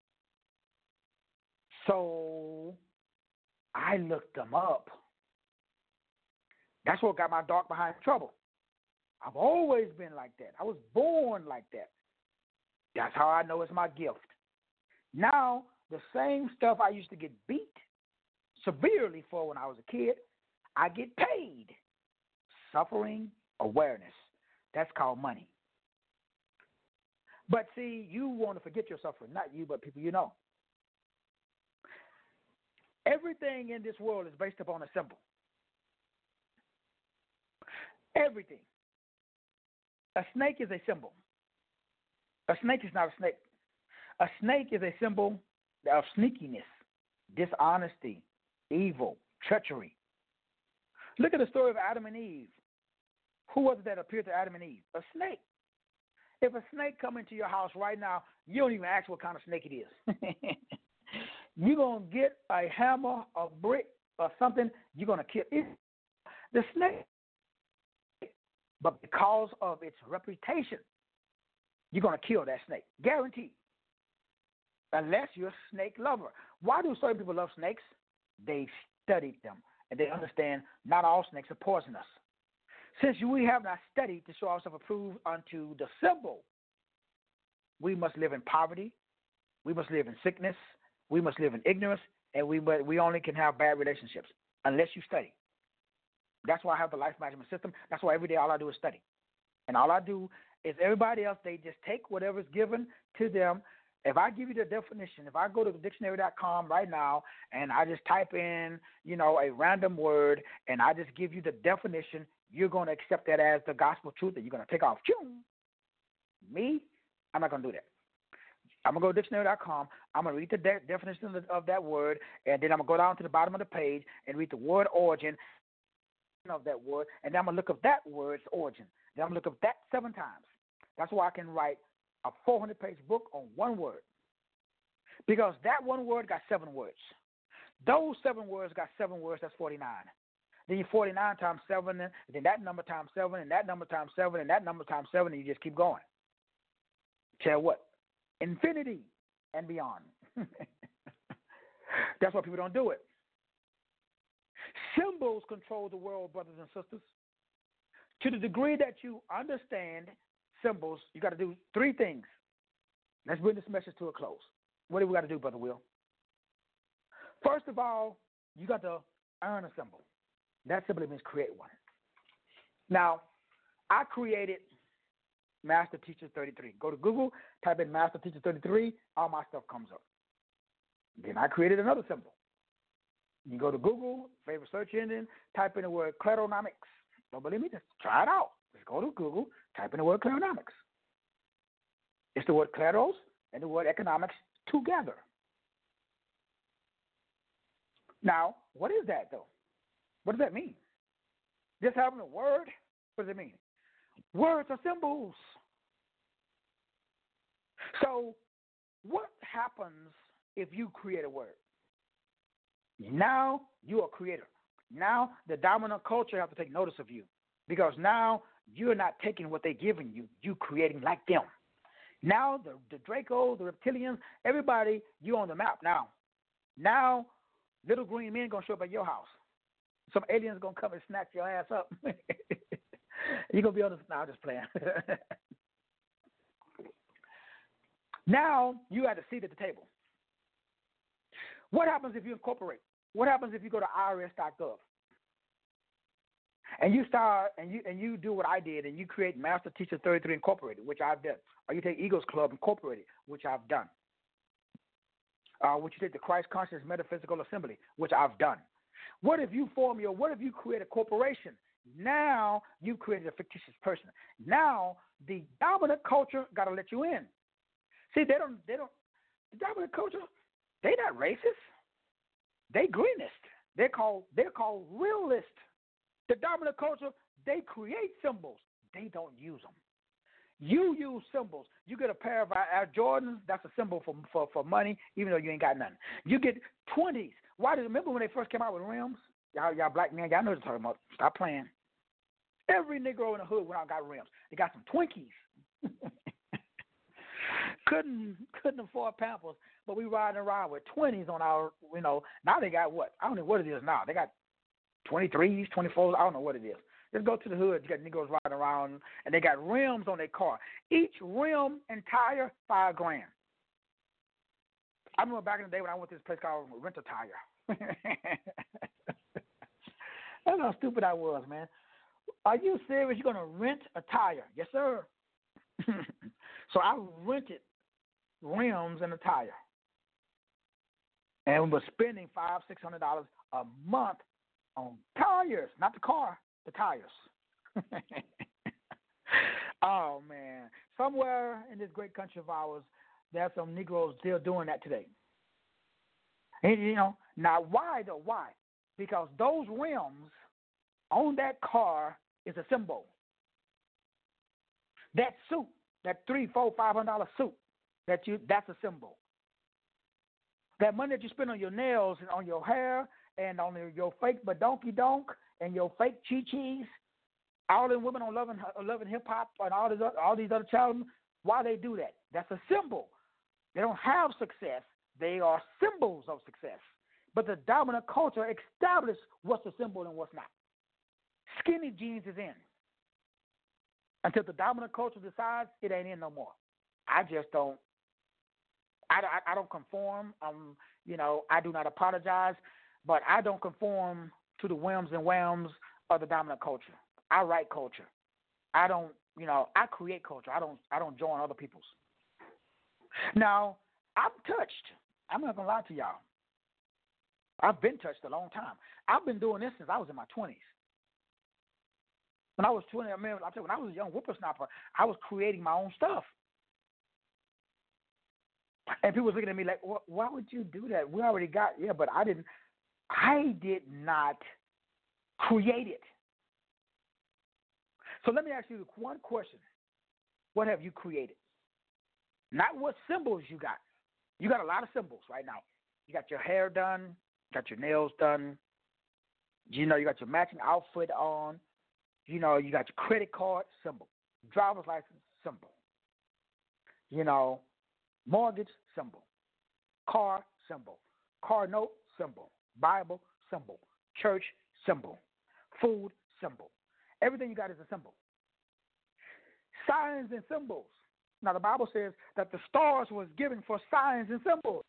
So I looked them up. That's what got my dark behind trouble. I've always been like that. I was born like that. That's how I know it's my gift. Now, the same stuff I used to get beat severely for when I was a kid, I get paid. Suffering awareness. That's called money. But see, you want to forget your suffering. Not you, but people you know. Everything in this world is based upon a symbol. Everything. A snake is a symbol. A snake is not a snake. A snake is a symbol of sneakiness, dishonesty, evil, treachery. Look at the story of Adam and Eve. Who was it that appeared to Adam and Eve? A snake. If a snake come into your house right now, you don't even ask what kind of snake it is. You're going to get a hammer, a brick, or something. You're going to kill it. The snake. But because of its reputation, you're going to kill that snake. Guaranteed. Unless you're a snake lover. Why do certain people love snakes? They've studied them. And they understand not all snakes are poisonous. Since we have not studied to show ourselves approved unto the symbol, we must live in poverty. We must live in sickness. We must live in ignorance. And we only can have bad relationships unless you study. That's why I have the life management system. That's why every day all I do is study. And all I do is everybody else, they just take whatever's given to them. If I give you the definition, if I go to dictionary.com right now and I just type in, a random word and I just give you the definition, you're going to accept that as the gospel truth and you're going to take off. Me, I'm not going to do that. I'm going to go to dictionary.com. I'm going to read the definition of that word, and then I'm going to go down to the bottom of the page and read the word origin of that word, and then I'm going to look up that word's origin. Then I'm going to look up that 7 times. That's why I can write a 400-page book on one word, because that one word got 7 words. Those 7 words got 7 words, that's 49. Then you 49 times 7, and then that number times 7, and that number times 7, and that number times 7, and you just keep going. Tell what? Infinity and beyond. That's why people don't do it. Symbols control the world, brothers and sisters. To the degree that you understand symbols, you got to do 3 things. Let's bring this message to a close. What do we got to do, Brother Will? First of all, you got to earn a symbol. That simply means create one. Now, I created Master Teacher 33. Go to Google, type in Master Teacher 33, all my stuff comes up. Then I created another symbol. You go to Google, favorite search engine, type in the word Claronomics. Don't believe me? Just try it out. Just go to Google, type in the word Claronomics. It's the word Claros and the word economics together. Now, what is that, though? What does that mean? Just having a word, what does it mean? Words are symbols. So, what happens if you create a word? Now you're a creator. Now the dominant culture have to take notice of you, because now you're not taking what they're giving you. You're creating like them. Now the Draco, the reptilians, everybody, you're on the map now. Now little green men going to show up at your house. Some aliens going to come and snatch your ass up. You're going to be on the – no, I'm just playing. Now you have a seat at the table. What happens if you incorporate? What happens if you go to irs.gov and you start and you do what I did and you create Master Teacher 33 Incorporated, which I've done, or you take Eagles Club Incorporated, which I've done, which you take the Christ Conscious Metaphysical Assembly, which I've done. What if you create a corporation? Now you created a fictitious person. Now the dominant culture got to let you in. See, they don't. The dominant culture, they not racist. They greenist. They're called realist. The dominant culture, they create symbols. They don't use them. You use symbols. You get a pair of Air Jordans, that's a symbol for money, even though you ain't got nothing. You get 20s. Why do you remember when they first came out with rims? Y'all black men, y'all know what I'm talking about. Stop playing. Every Negro in the hood went out and got rims. They got some Twinkies. Couldn't afford Pampers, but we riding around with 20s on our, now they got what? I don't know what it is now. They got 23s, 24s, I don't know what it is. Just go to the hood, you got Negroes riding around, and they got rims on their car. Each rim and tire, $5,000. I remember back in the day when I went to this place called Rent-A-Tire. That's how stupid I was, man. Are you serious? You're going to rent a tire? Yes, sir. So I rented rims and a tire. And we're spending $500-$600 a month on tires, not the car, the tires. Oh man, somewhere in this great country of ours, there's some Negroes still doing that today. And, now why though? Why? Because those rims on that car is a symbol. That suit, that $300, $400, $500 suit, that's a symbol. That money that you spend on your nails and on your hair and on your fake badonkey donk and your fake chi-chis, all them women on loving hip hop and all these other channels, why they do that? That's a symbol. They don't have success. They are symbols of success. But the dominant culture established what's a symbol and what's not. Skinny jeans is in. Until the dominant culture decides it ain't in no more. I just don't. I don't conform. I do not apologize, but I don't conform to the whims and whams of the dominant culture. I write culture. I don't. I create culture. I don't join other people's. Now, I'm touched. I'm not gonna lie to y'all. I've been touched a long time. I've been doing this since I was in my 20s. When I was 20, when I was a young whippersnapper, I was creating my own stuff. And people was looking at me like, why would you do that? We already got, but I did not create it. So let me ask you one question. What have you created? Not what symbols you got. You got a lot of symbols right now. You got your hair done, you got your nails done, you got your matching outfit on, you got your credit card, symbol. Driver's license, symbol. Mortgage, symbol. Car, symbol. Car note, symbol. Bible, symbol. Church, symbol. Food, symbol. Everything you got is a symbol. Signs and symbols. Now, the Bible says that the stars was given for signs and symbols.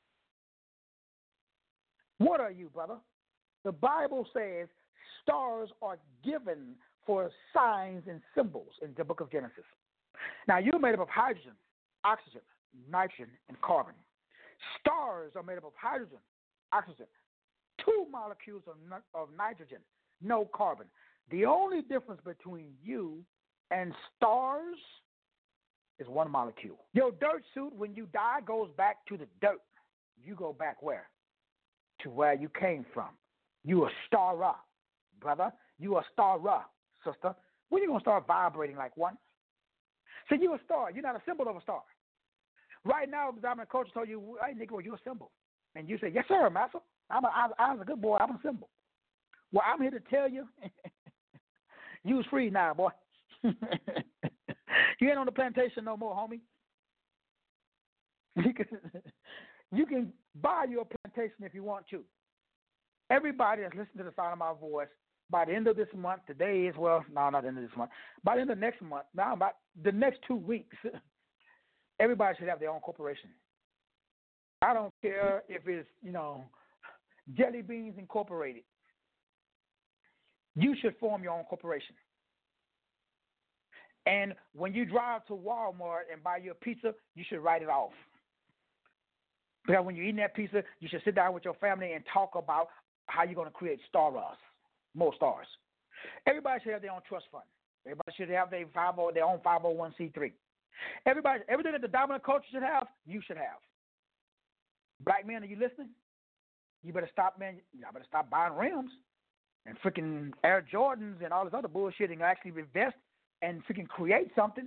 What are you, brother? The Bible says stars are given for signs and symbols in the book of Genesis. Now, you're made up of hydrogen, oxygen, nitrogen, and carbon. Stars are made up of hydrogen, oxygen, 2 molecules of nitrogen, no carbon. The only difference between you and stars is 1 molecule. Your dirt suit, when you die, goes back to the dirt. You go back where? To where you came from. You a star, brother. You a star, sister. When you going to start vibrating like one? See, you a star. You're not a symbol of a star. Right now, the dominant culture told you, hey, Negro, you're a symbol. And you say, yes, sir, master. I'm a good boy. I'm a symbol. Well, I'm here to tell you, you was free now, boy. You ain't on the plantation no more, homie. You can buy you a plantation if you want to. Everybody that's listening to the sound of my voice, by the end of this month, today is, well, no, not the end of this month, by the end of next month, now about the next 2 weeks, everybody should have their own corporation. I don't care if it's, Jelly Beans Incorporated. You should form your own corporation. And when you drive to Walmart and buy your pizza, you should write it off. Because when you're eating that pizza, you should sit down with your family and talk about how you're going to create more stars. Everybody should have their own trust fund. Everybody should have their own 501c3. Everything that the dominant culture should have, you should have. Black men, are you listening? You better stop, man. Y'all better stop buying rims and freaking Air Jordans and all this other bullshit and actually invest and freaking create something.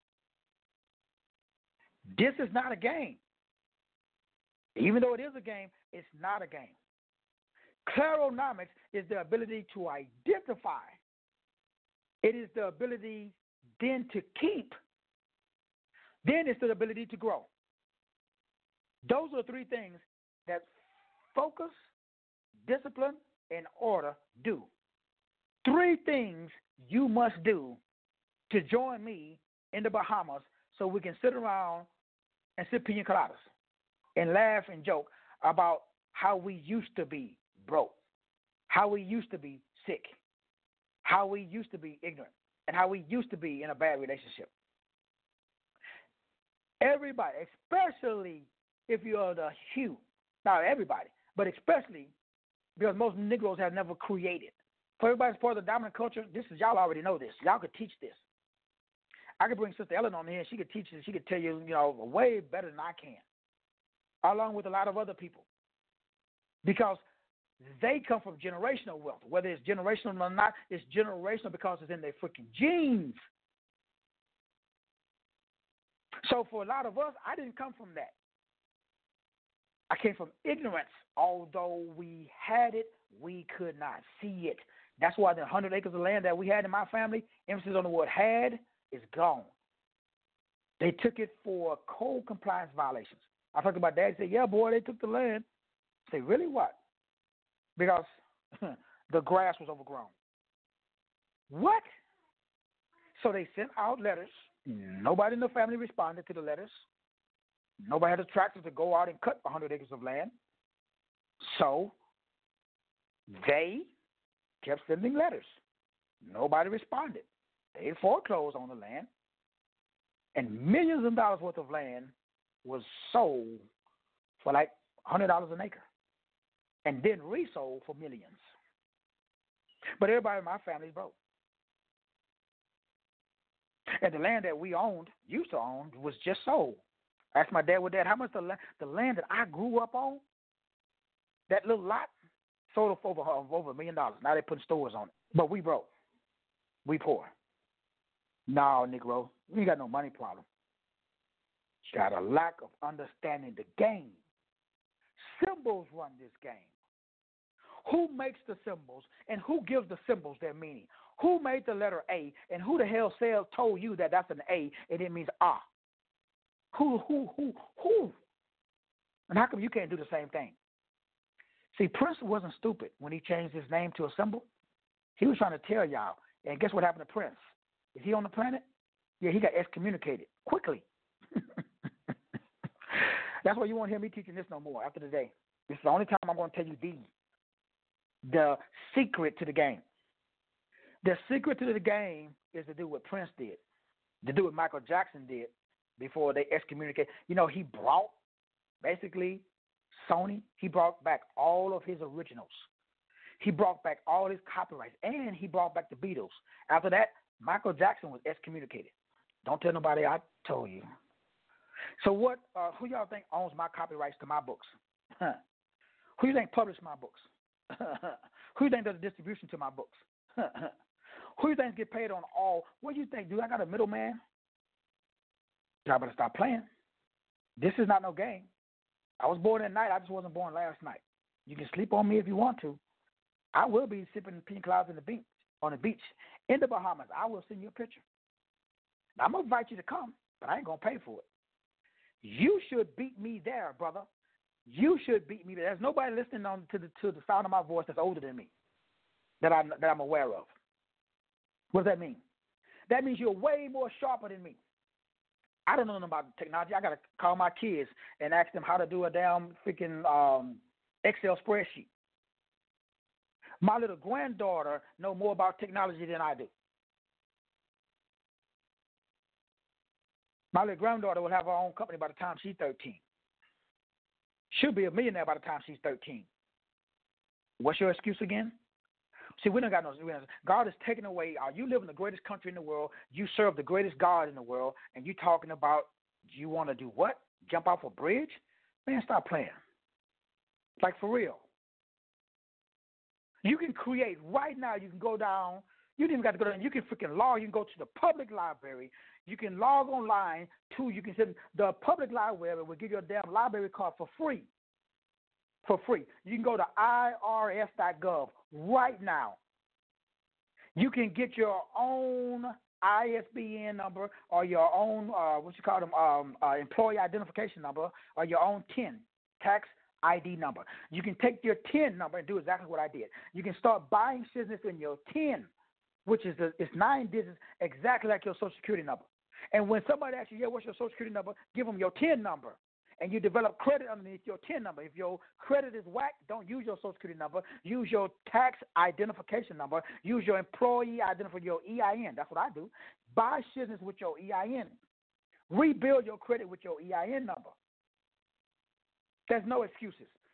This is not a game. Even though it is a game, it's not a game. Claronomics is the ability to identify. It is the ability then to keep. Then it's the ability to grow. Those are the 3 things that focus, discipline, and order do. 3 things you must do to join me in the Bahamas so we can sit around and sip pina coladas and laugh and joke about how we used to be broke, how we used to be sick, how we used to be ignorant, and how we used to be in a bad relationship. Everybody, especially if you're the hue, not everybody, but especially because most Negroes have never created. For everybody's part of the dominant culture, this is y'all already know this. Y'all could teach this. I could bring Sister Ellen on here and she could teach it. She could tell you, way better than I can, along with a lot of other people. Because they come from generational wealth. Whether it's generational or not, it's generational because it's in their freaking genes. So for a lot of us, I didn't come from that. I came from ignorance. Although we had it, we could not see it. That's why the 100 acres of land that we had in my family, emphasis on the word had, is gone. They took it for code compliance violations. I talked about Dad. He said, yeah, boy, they took the land. I say, really, what? Because the grass was overgrown. What? So they sent out letters. Nobody in the family responded to the letters. Nobody had a tractor to go out and cut 100 acres of land. So they kept sending letters. Nobody responded. They foreclosed on the land, and millions of dollars worth of land was sold for like $100 an acre, and then resold for millions. But everybody in my family is broke. And the land that we used to own, was just sold. I asked my dad, how much the land that I grew up on, that little lot, sold for over $1 million. Now they're putting stores on it. But we broke. We poor. No, Negro, we ain't got no money problem. You got a lack of understanding the game. Symbols run this game. Who makes the symbols and who gives the symbols their meaning? Who made the letter A and who the hell told you that that's an A and it means ah? Who? And how come you can't do the same thing? See, Prince wasn't stupid when he changed his name to a symbol. He was trying to tell y'all. And guess what happened to Prince? Is he on the planet? Yeah, he got excommunicated quickly. That's why you won't hear me teaching this no more after today. This is the only time I'm going to tell you the secret to the game. The secret to the game is to do what Prince did, to do what Michael Jackson did before they excommunicated. He brought, basically, Sony, he brought back all of his originals. He brought back all his copyrights, and he brought back the Beatles. After that, Michael Jackson was excommunicated. Don't tell nobody I told you. So who y'all think owns my copyrights to my books? Who you think published my books? Who you think does the distribution to my books? Who you think get paid on all? What do you think? Do I got a middleman? Y'all better stop playing. This is not no game. I was born at night. I just wasn't born last night. You can sleep on me if you want to. I will be sipping pina coladas on the beach in the Bahamas. I will send you a picture. Now, I'm going to invite you to come, but I ain't going to pay for it. You should beat me there, brother. You should beat me there. There's nobody listening to the sound of my voice that's older than me that I'm aware of. What does that mean? That means you're way more sharper than me. I don't know nothing about technology. I got to call my kids and ask them how to do a damn freaking Excel spreadsheet. My little granddaughter know more about technology than I do. My little granddaughter will have her own company by the time she's 13. She'll be a millionaire by the time she's 13. What's your excuse again? See, we don't got no. God is taking away. You live in the greatest country in the world. You serve the greatest God in the world, and you talking about you want to do what? Jump off a bridge? Man, stop playing. Like, for real. You can create right now. You can go down. You didn't even got to go down. You can freaking log. You can go to the public library. You can log online too. You can send the public library will give you a damn library card for free. For free. You can go to irs.gov right now. You can get your own ISBN number or your own employee identification number or your own TIN, tax ID number. You can take your TIN number and do exactly what I did. You can start buying business in your TIN, which is it's 9 digits, exactly like your Social Security number. And when somebody asks you, yeah, what's your Social Security number? Give them your TIN number. And you develop credit underneath your TIN number. If your credit is whack, don't use your Social Security number. Use your tax identification number. Use your employee identification, your EIN. That's what I do. Buy business with your EIN. Rebuild your credit with your EIN number. There's no excuses.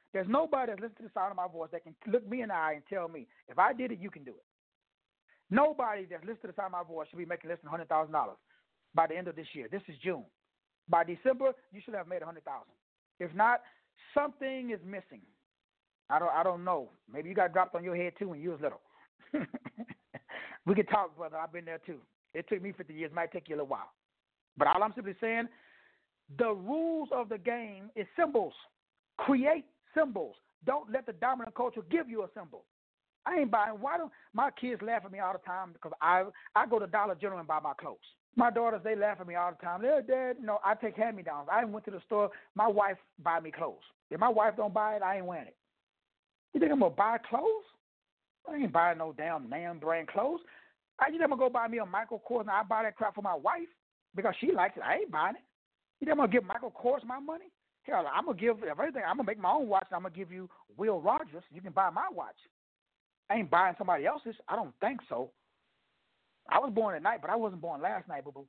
There's nobody that listens to the sound of my voice that can look me in the eye and tell me, if I did it, you can do it. Nobody that listens to the sound of my voice should be making less than $100,000 by the end of this year. This is June. By December, you should have made $100,000. If not, something is missing. I don't know. Maybe you got dropped on your head too when you was little. We can talk, brother. I've been there too. It took me 50 years. It might take you a little while. But all I'm simply saying, the rules of the game is symbols. Create symbols. Don't let the dominant culture give you a symbol. I ain't buying. Why don't my kids laugh at me all the time because I go to Dollar General and buy my clothes. My daughters, they laugh at me all the time. They're dead. I take hand-me-downs. I went to the store. My wife buy me clothes. If my wife don't buy it, I ain't wearing it. You think I'm going to buy clothes? I ain't buying no damn name brand clothes. You think I'm going to go buy me a Michael Kors and I buy that crap for my wife because she likes it? I ain't buying it. You think I'm going to give Michael Kors my money? Hell, I'm going to give everything. I'm going to make my own watch and I'm going to give you Will Rogers. You can buy my watch. I ain't buying somebody else's. I don't think so. I was born at night, but I wasn't born last night, boo-boo.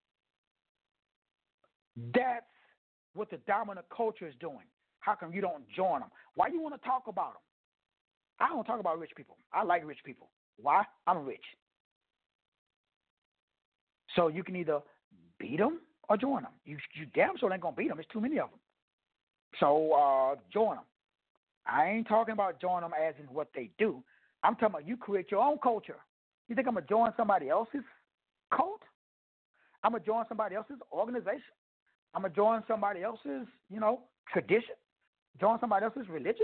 That's what the dominant culture is doing. How come you don't join them? Why you want to talk about them? I don't talk about rich people. I like rich people. Why? I'm rich. So you can either beat them or join them. You damn sure ain't going to beat them. There's too many of them. So join them. I ain't talking about join them as in what they do. I'm talking about you create your own culture. You think I'm going to join somebody else's cult? I'm going to join somebody else's organization? I'm going to join somebody else's, tradition? Join somebody else's religion?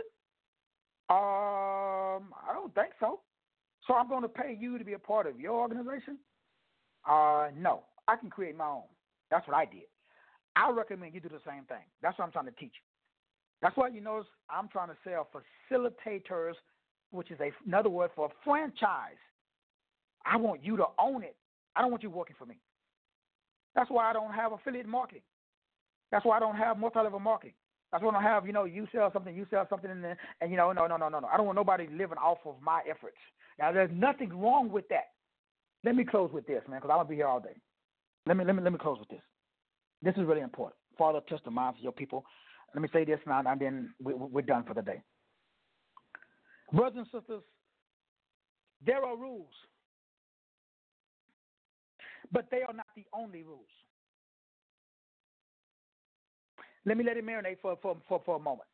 I don't think so. So I'm going to pay you to be a part of your organization? No. I can create my own. That's what I did. I recommend you do the same thing. That's what I'm trying to teach you. That's why you notice I'm trying to sell facilitators, which is another word for a franchise. I want you to own it. I don't want you working for me. That's why I don't have affiliate marketing. That's why I don't have multi-level marketing. That's why I don't have, you sell something, and no. I don't want nobody living off of my efforts. Now, there's nothing wrong with that. Let me close with this, man, because I'm going to be here all day. Let me close with this. This is really important. Father, touch the minds of your people. Let me say this now, and then we're done for the day. Brothers and sisters, there are rules, but they are not the only rules. Let me let it marinate for a moment.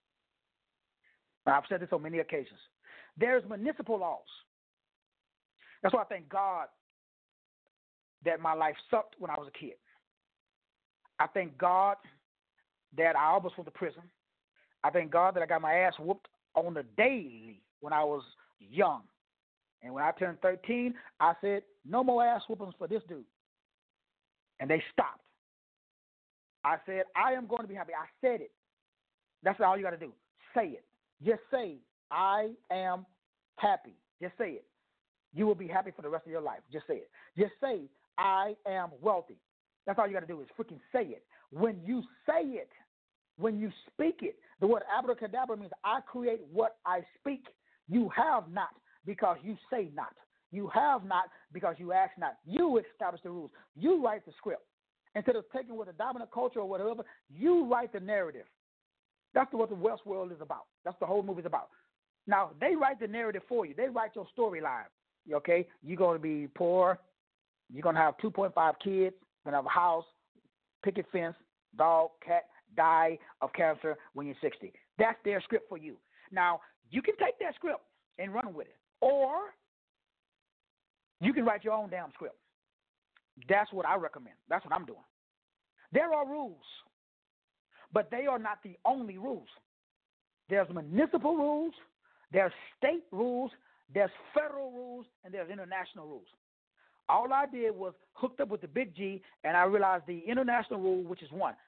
I've said this on many occasions. There's municipal laws. That's why I thank God that my life sucked when I was a kid. I thank God that I almost went to prison. I thank God that I got my ass whooped on the daily when I was young. And when I turned 13, I said, no more ass whoopings for this dude. And they stopped. I said, I am going to be happy. I said it. That's all you got to do. Say it. Just say, I am happy. Just say it. You will be happy for the rest of your life. Just say it. Just say, I am wealthy. That's all you got to do is freaking say it. When you say it, when you speak it, the word abracadabra means I create what I speak. You have not because you say not. You have not because you ask not. You establish the rules. You write the script. Instead of taking what the dominant culture or whatever, you write the narrative. That's what the Westworld is about. That's what the whole movie is about. Now, they write the narrative for you. They write your storyline. Okay? You're going to be poor. You're going to have 2.5 kids. You're going to have a house, picket fence, dog, cat, die of cancer when you're 60. That's their script for you. Now, you can take that script and run with it. Or you can write your own damn script. That's what I recommend. That's what I'm doing. There are rules, but they are not the only rules. There's municipal rules, there's state rules, there's federal rules, and there's international rules. All I did was hooked up with the big G, and I realized the international rule, which is one.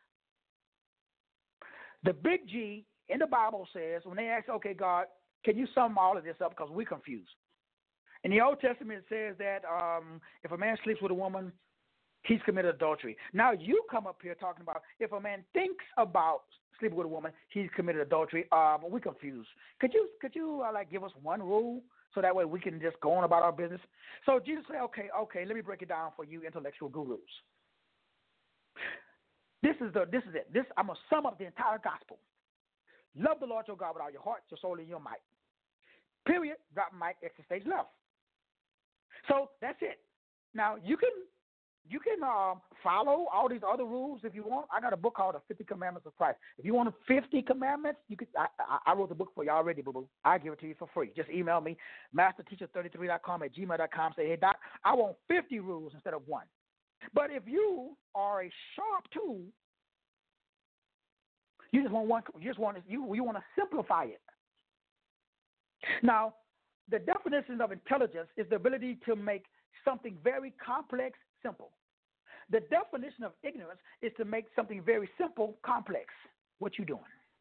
The big G in the Bible says, when they ask, okay, God, can you sum all of this up because we're confused? In the Old Testament, it says that if a man sleeps with a woman, he's committed adultery. Now you come up here talking about if a man thinks about sleeping with a woman, he's committed adultery. We're confused. Could you give us one rule so that way we can just go on about our business? So Jesus said, okay, let me break it down for you intellectual gurus. This is it. I'm gonna sum up the entire gospel. Love the Lord your God with all your heart, your soul, and your might. Period. Drop mic, exit stage left. So that's it. Now, you can follow all these other rules if you want. I got a book called The 50 Commandments of Christ. If you want 50 commandments, you could. I wrote the book for you already, boo-boo. I'll give it to you for free. Just email me, masterteacher33.com@gmail.com. Say, hey, Doc, I want 50 rules instead of one. But if you are a sharp tool, you just want one. You want to simplify it. Now, the definition of intelligence is the ability to make something very complex simple. The definition of ignorance is to make something very simple complex. What you doing?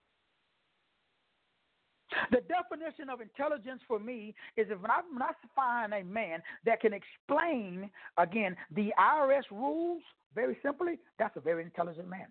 The definition of intelligence for me is if when I find a man that can explain, again, the IRS rules very simply, that's a very intelligent man.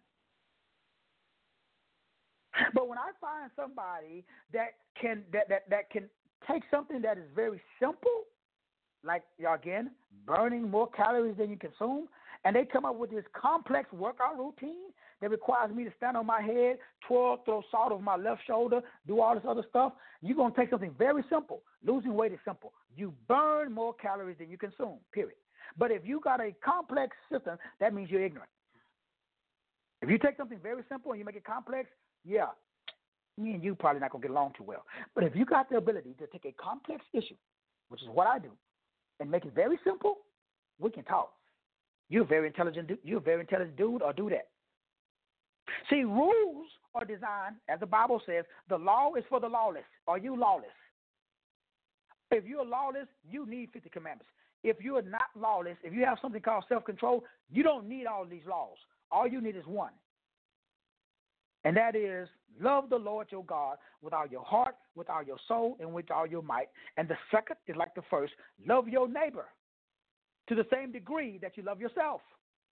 But when I find somebody that can take something that is very simple, like, again, burning more calories than you consume, and they come up with this complex workout routine that requires me to stand on my head, twirl, throw salt over my left shoulder, do all this other stuff, you're going to take something very simple. Losing weight is simple. You burn more calories than you consume, period. But if you got a complex system, that means you're ignorant. If you take something very simple and you make it complex, yeah, me and you probably not going to get along too well. But if you got the ability to take a complex issue, which is what I do, and make it very simple, we can talk. You're a very intelligent dude or do that. See, rules are designed, as the Bible says, the law is for the lawless. Are you lawless? If you're lawless, you need 50 commandments. If you're not lawless, if you have something called self-control, you don't need all of these laws. All you need is one. And that is, love the Lord your God with all your heart, with all your soul, and with all your might. And the second is like the first, love your neighbor to the same degree that you love yourself.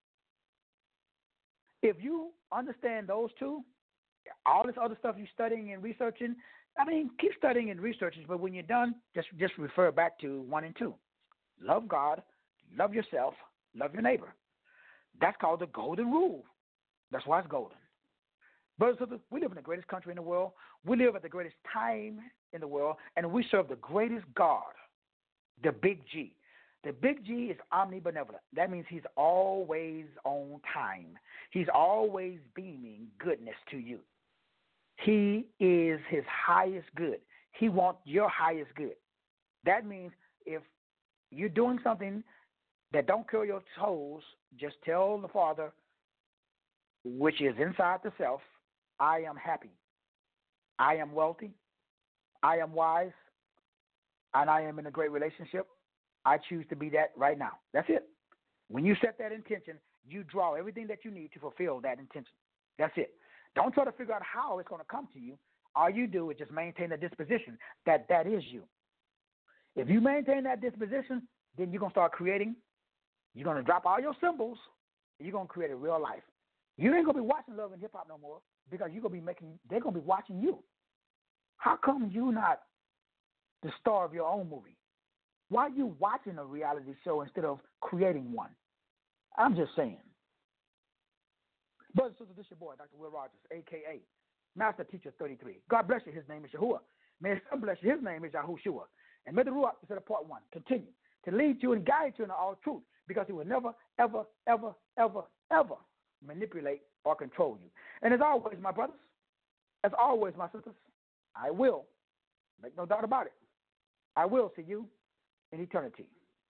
If you understand those two, all this other stuff you're studying and researching, I mean, keep studying and researching, but when you're done, just refer back to 1 and 2. Love God, love yourself, love your neighbor. That's called the golden rule. That's why it's golden. Brothers and sisters, we live in the greatest country in the world. We live at the greatest time in the world, and we serve the greatest God, the Big G. The Big G is omnibenevolent. That means he's always on time. He's always beaming goodness to you. He is his highest good. He wants your highest good. That means if you're doing something that don't curl your toes, just tell the Father, which is inside the self, I am happy, I am wealthy, I am wise, and I am in a great relationship. I choose to be that right now. That's it. When you set that intention, you draw everything that you need to fulfill that intention. That's it. Don't try to figure out how it's going to come to you. All you do is just maintain the disposition that is you. If you maintain that disposition, then you're going to start creating. You're going to drop all your symbols, and you're going to create a real life. You ain't going to be watching Love and Hip Hop no more because they're going to be watching you. How come you not the star of your own movie? Why are you watching a reality show instead of creating one? I'm just saying. Brothers and sisters, this is your boy, Dr. Will Rogers, a.k.a. Master Teacher 33. God bless you. His name is Yahuwah. May his son bless you. His name is Yahushua. And may the Ruach, instead of part 1, continue to lead you and guide you into all truth because he will never, ever, ever, ever, ever manipulate or control you. And as always, my brothers, as always, my sisters, I will, make no doubt about it, I will see you in eternity.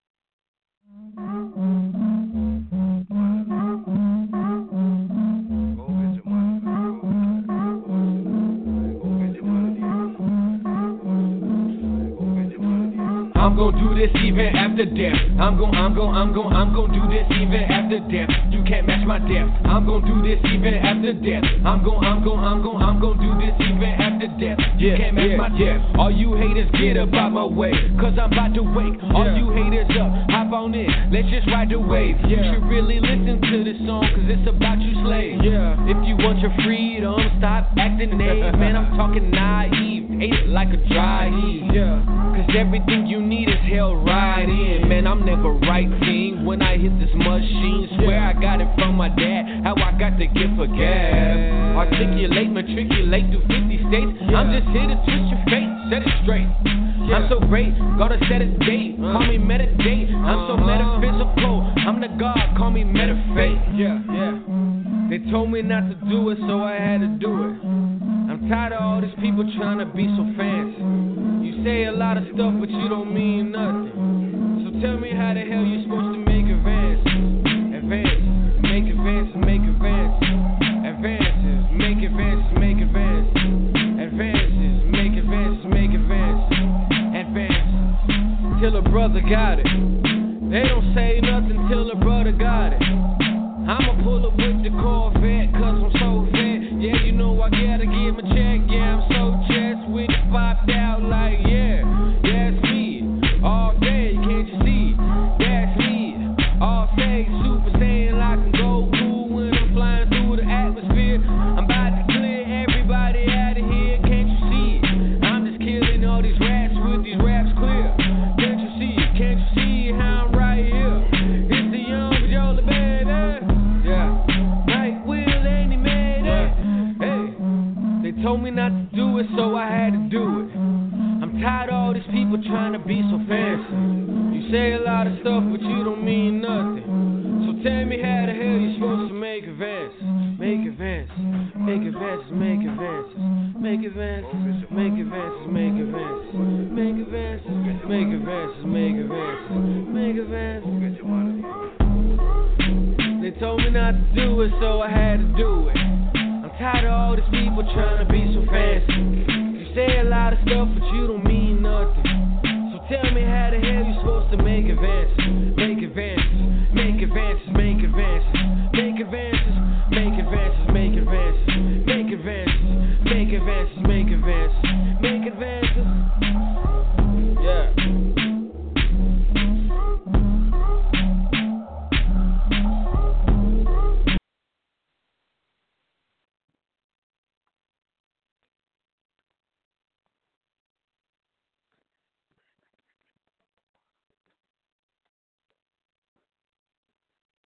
I'm gonna do this even after death. I'm gonna do this even after death. You can't match my death. I'm gonna do this even after death. I'm gonna do this even after death. You can't match my death. All you haters get up out my way, cause I'm about to wake. All you haters up, hop on in. Let's just ride the wave. You should really listen to this song, cause it's about you slave. If you want your freedom, stop acting naive. Man, I'm talking naive. Hate it like a dry heat. Cause everything you need is held right in. Man, I'm never right thing when I hit this machine. Swear I got it from my dad. How I got have to give a gab. Articulate, matriculate through 50 states. I'm just here to twist your fate, set it straight. I'm so great, gotta set a date. Call me meditate, I'm so metaphysical. I'm the God, call me metafate. They told me not to do it, so I had to do it. I'm tired of all these people trying to be so fancy. You say a lot of stuff, but you don't mean nothing. So tell me how the hell you supposed to make advances. Advances, make advances, make advances. Advances, make advances, make advances. Advances, make advances, make advances. Advances, till a brother got it. They don't say nothing till a brother got it. I'ma pull up with the Corvette, cause I'm so fat. Yeah, you know I gotta give my check. Yeah, I'm so chest with it popped out like, yeah, that's me. All day, can't you see? That's me. All day, Super Saiyan like I'm Goku when I'm flying through the atmosphere. I'm about to clear everybody out of here, can't you see it? I'm just killing all these rats with these raps clear. Can't you see it? Can't you see how I'm right here? It's the young Viola, baby. Told me not to do it, so I had to do it. I'm tired of all these people trying to be so fancy. You say a lot of stuff, but you don't mean nothing. So tell me how the hell you supposed to make advances. Make advances, make advances, make advances. Make advances, make advances, make advances. Make advances, make advances, make advances. Make advances. They told me not to do it, so I had to do it. Tired of all these people trying to be so fancy. You say a lot of stuff, but you don't mean nothing. So tell me how the hell you supposed to make advances. Make advances, make advances, make advances. Make advances, make advances, make advances. Make advances, make advances, make advances.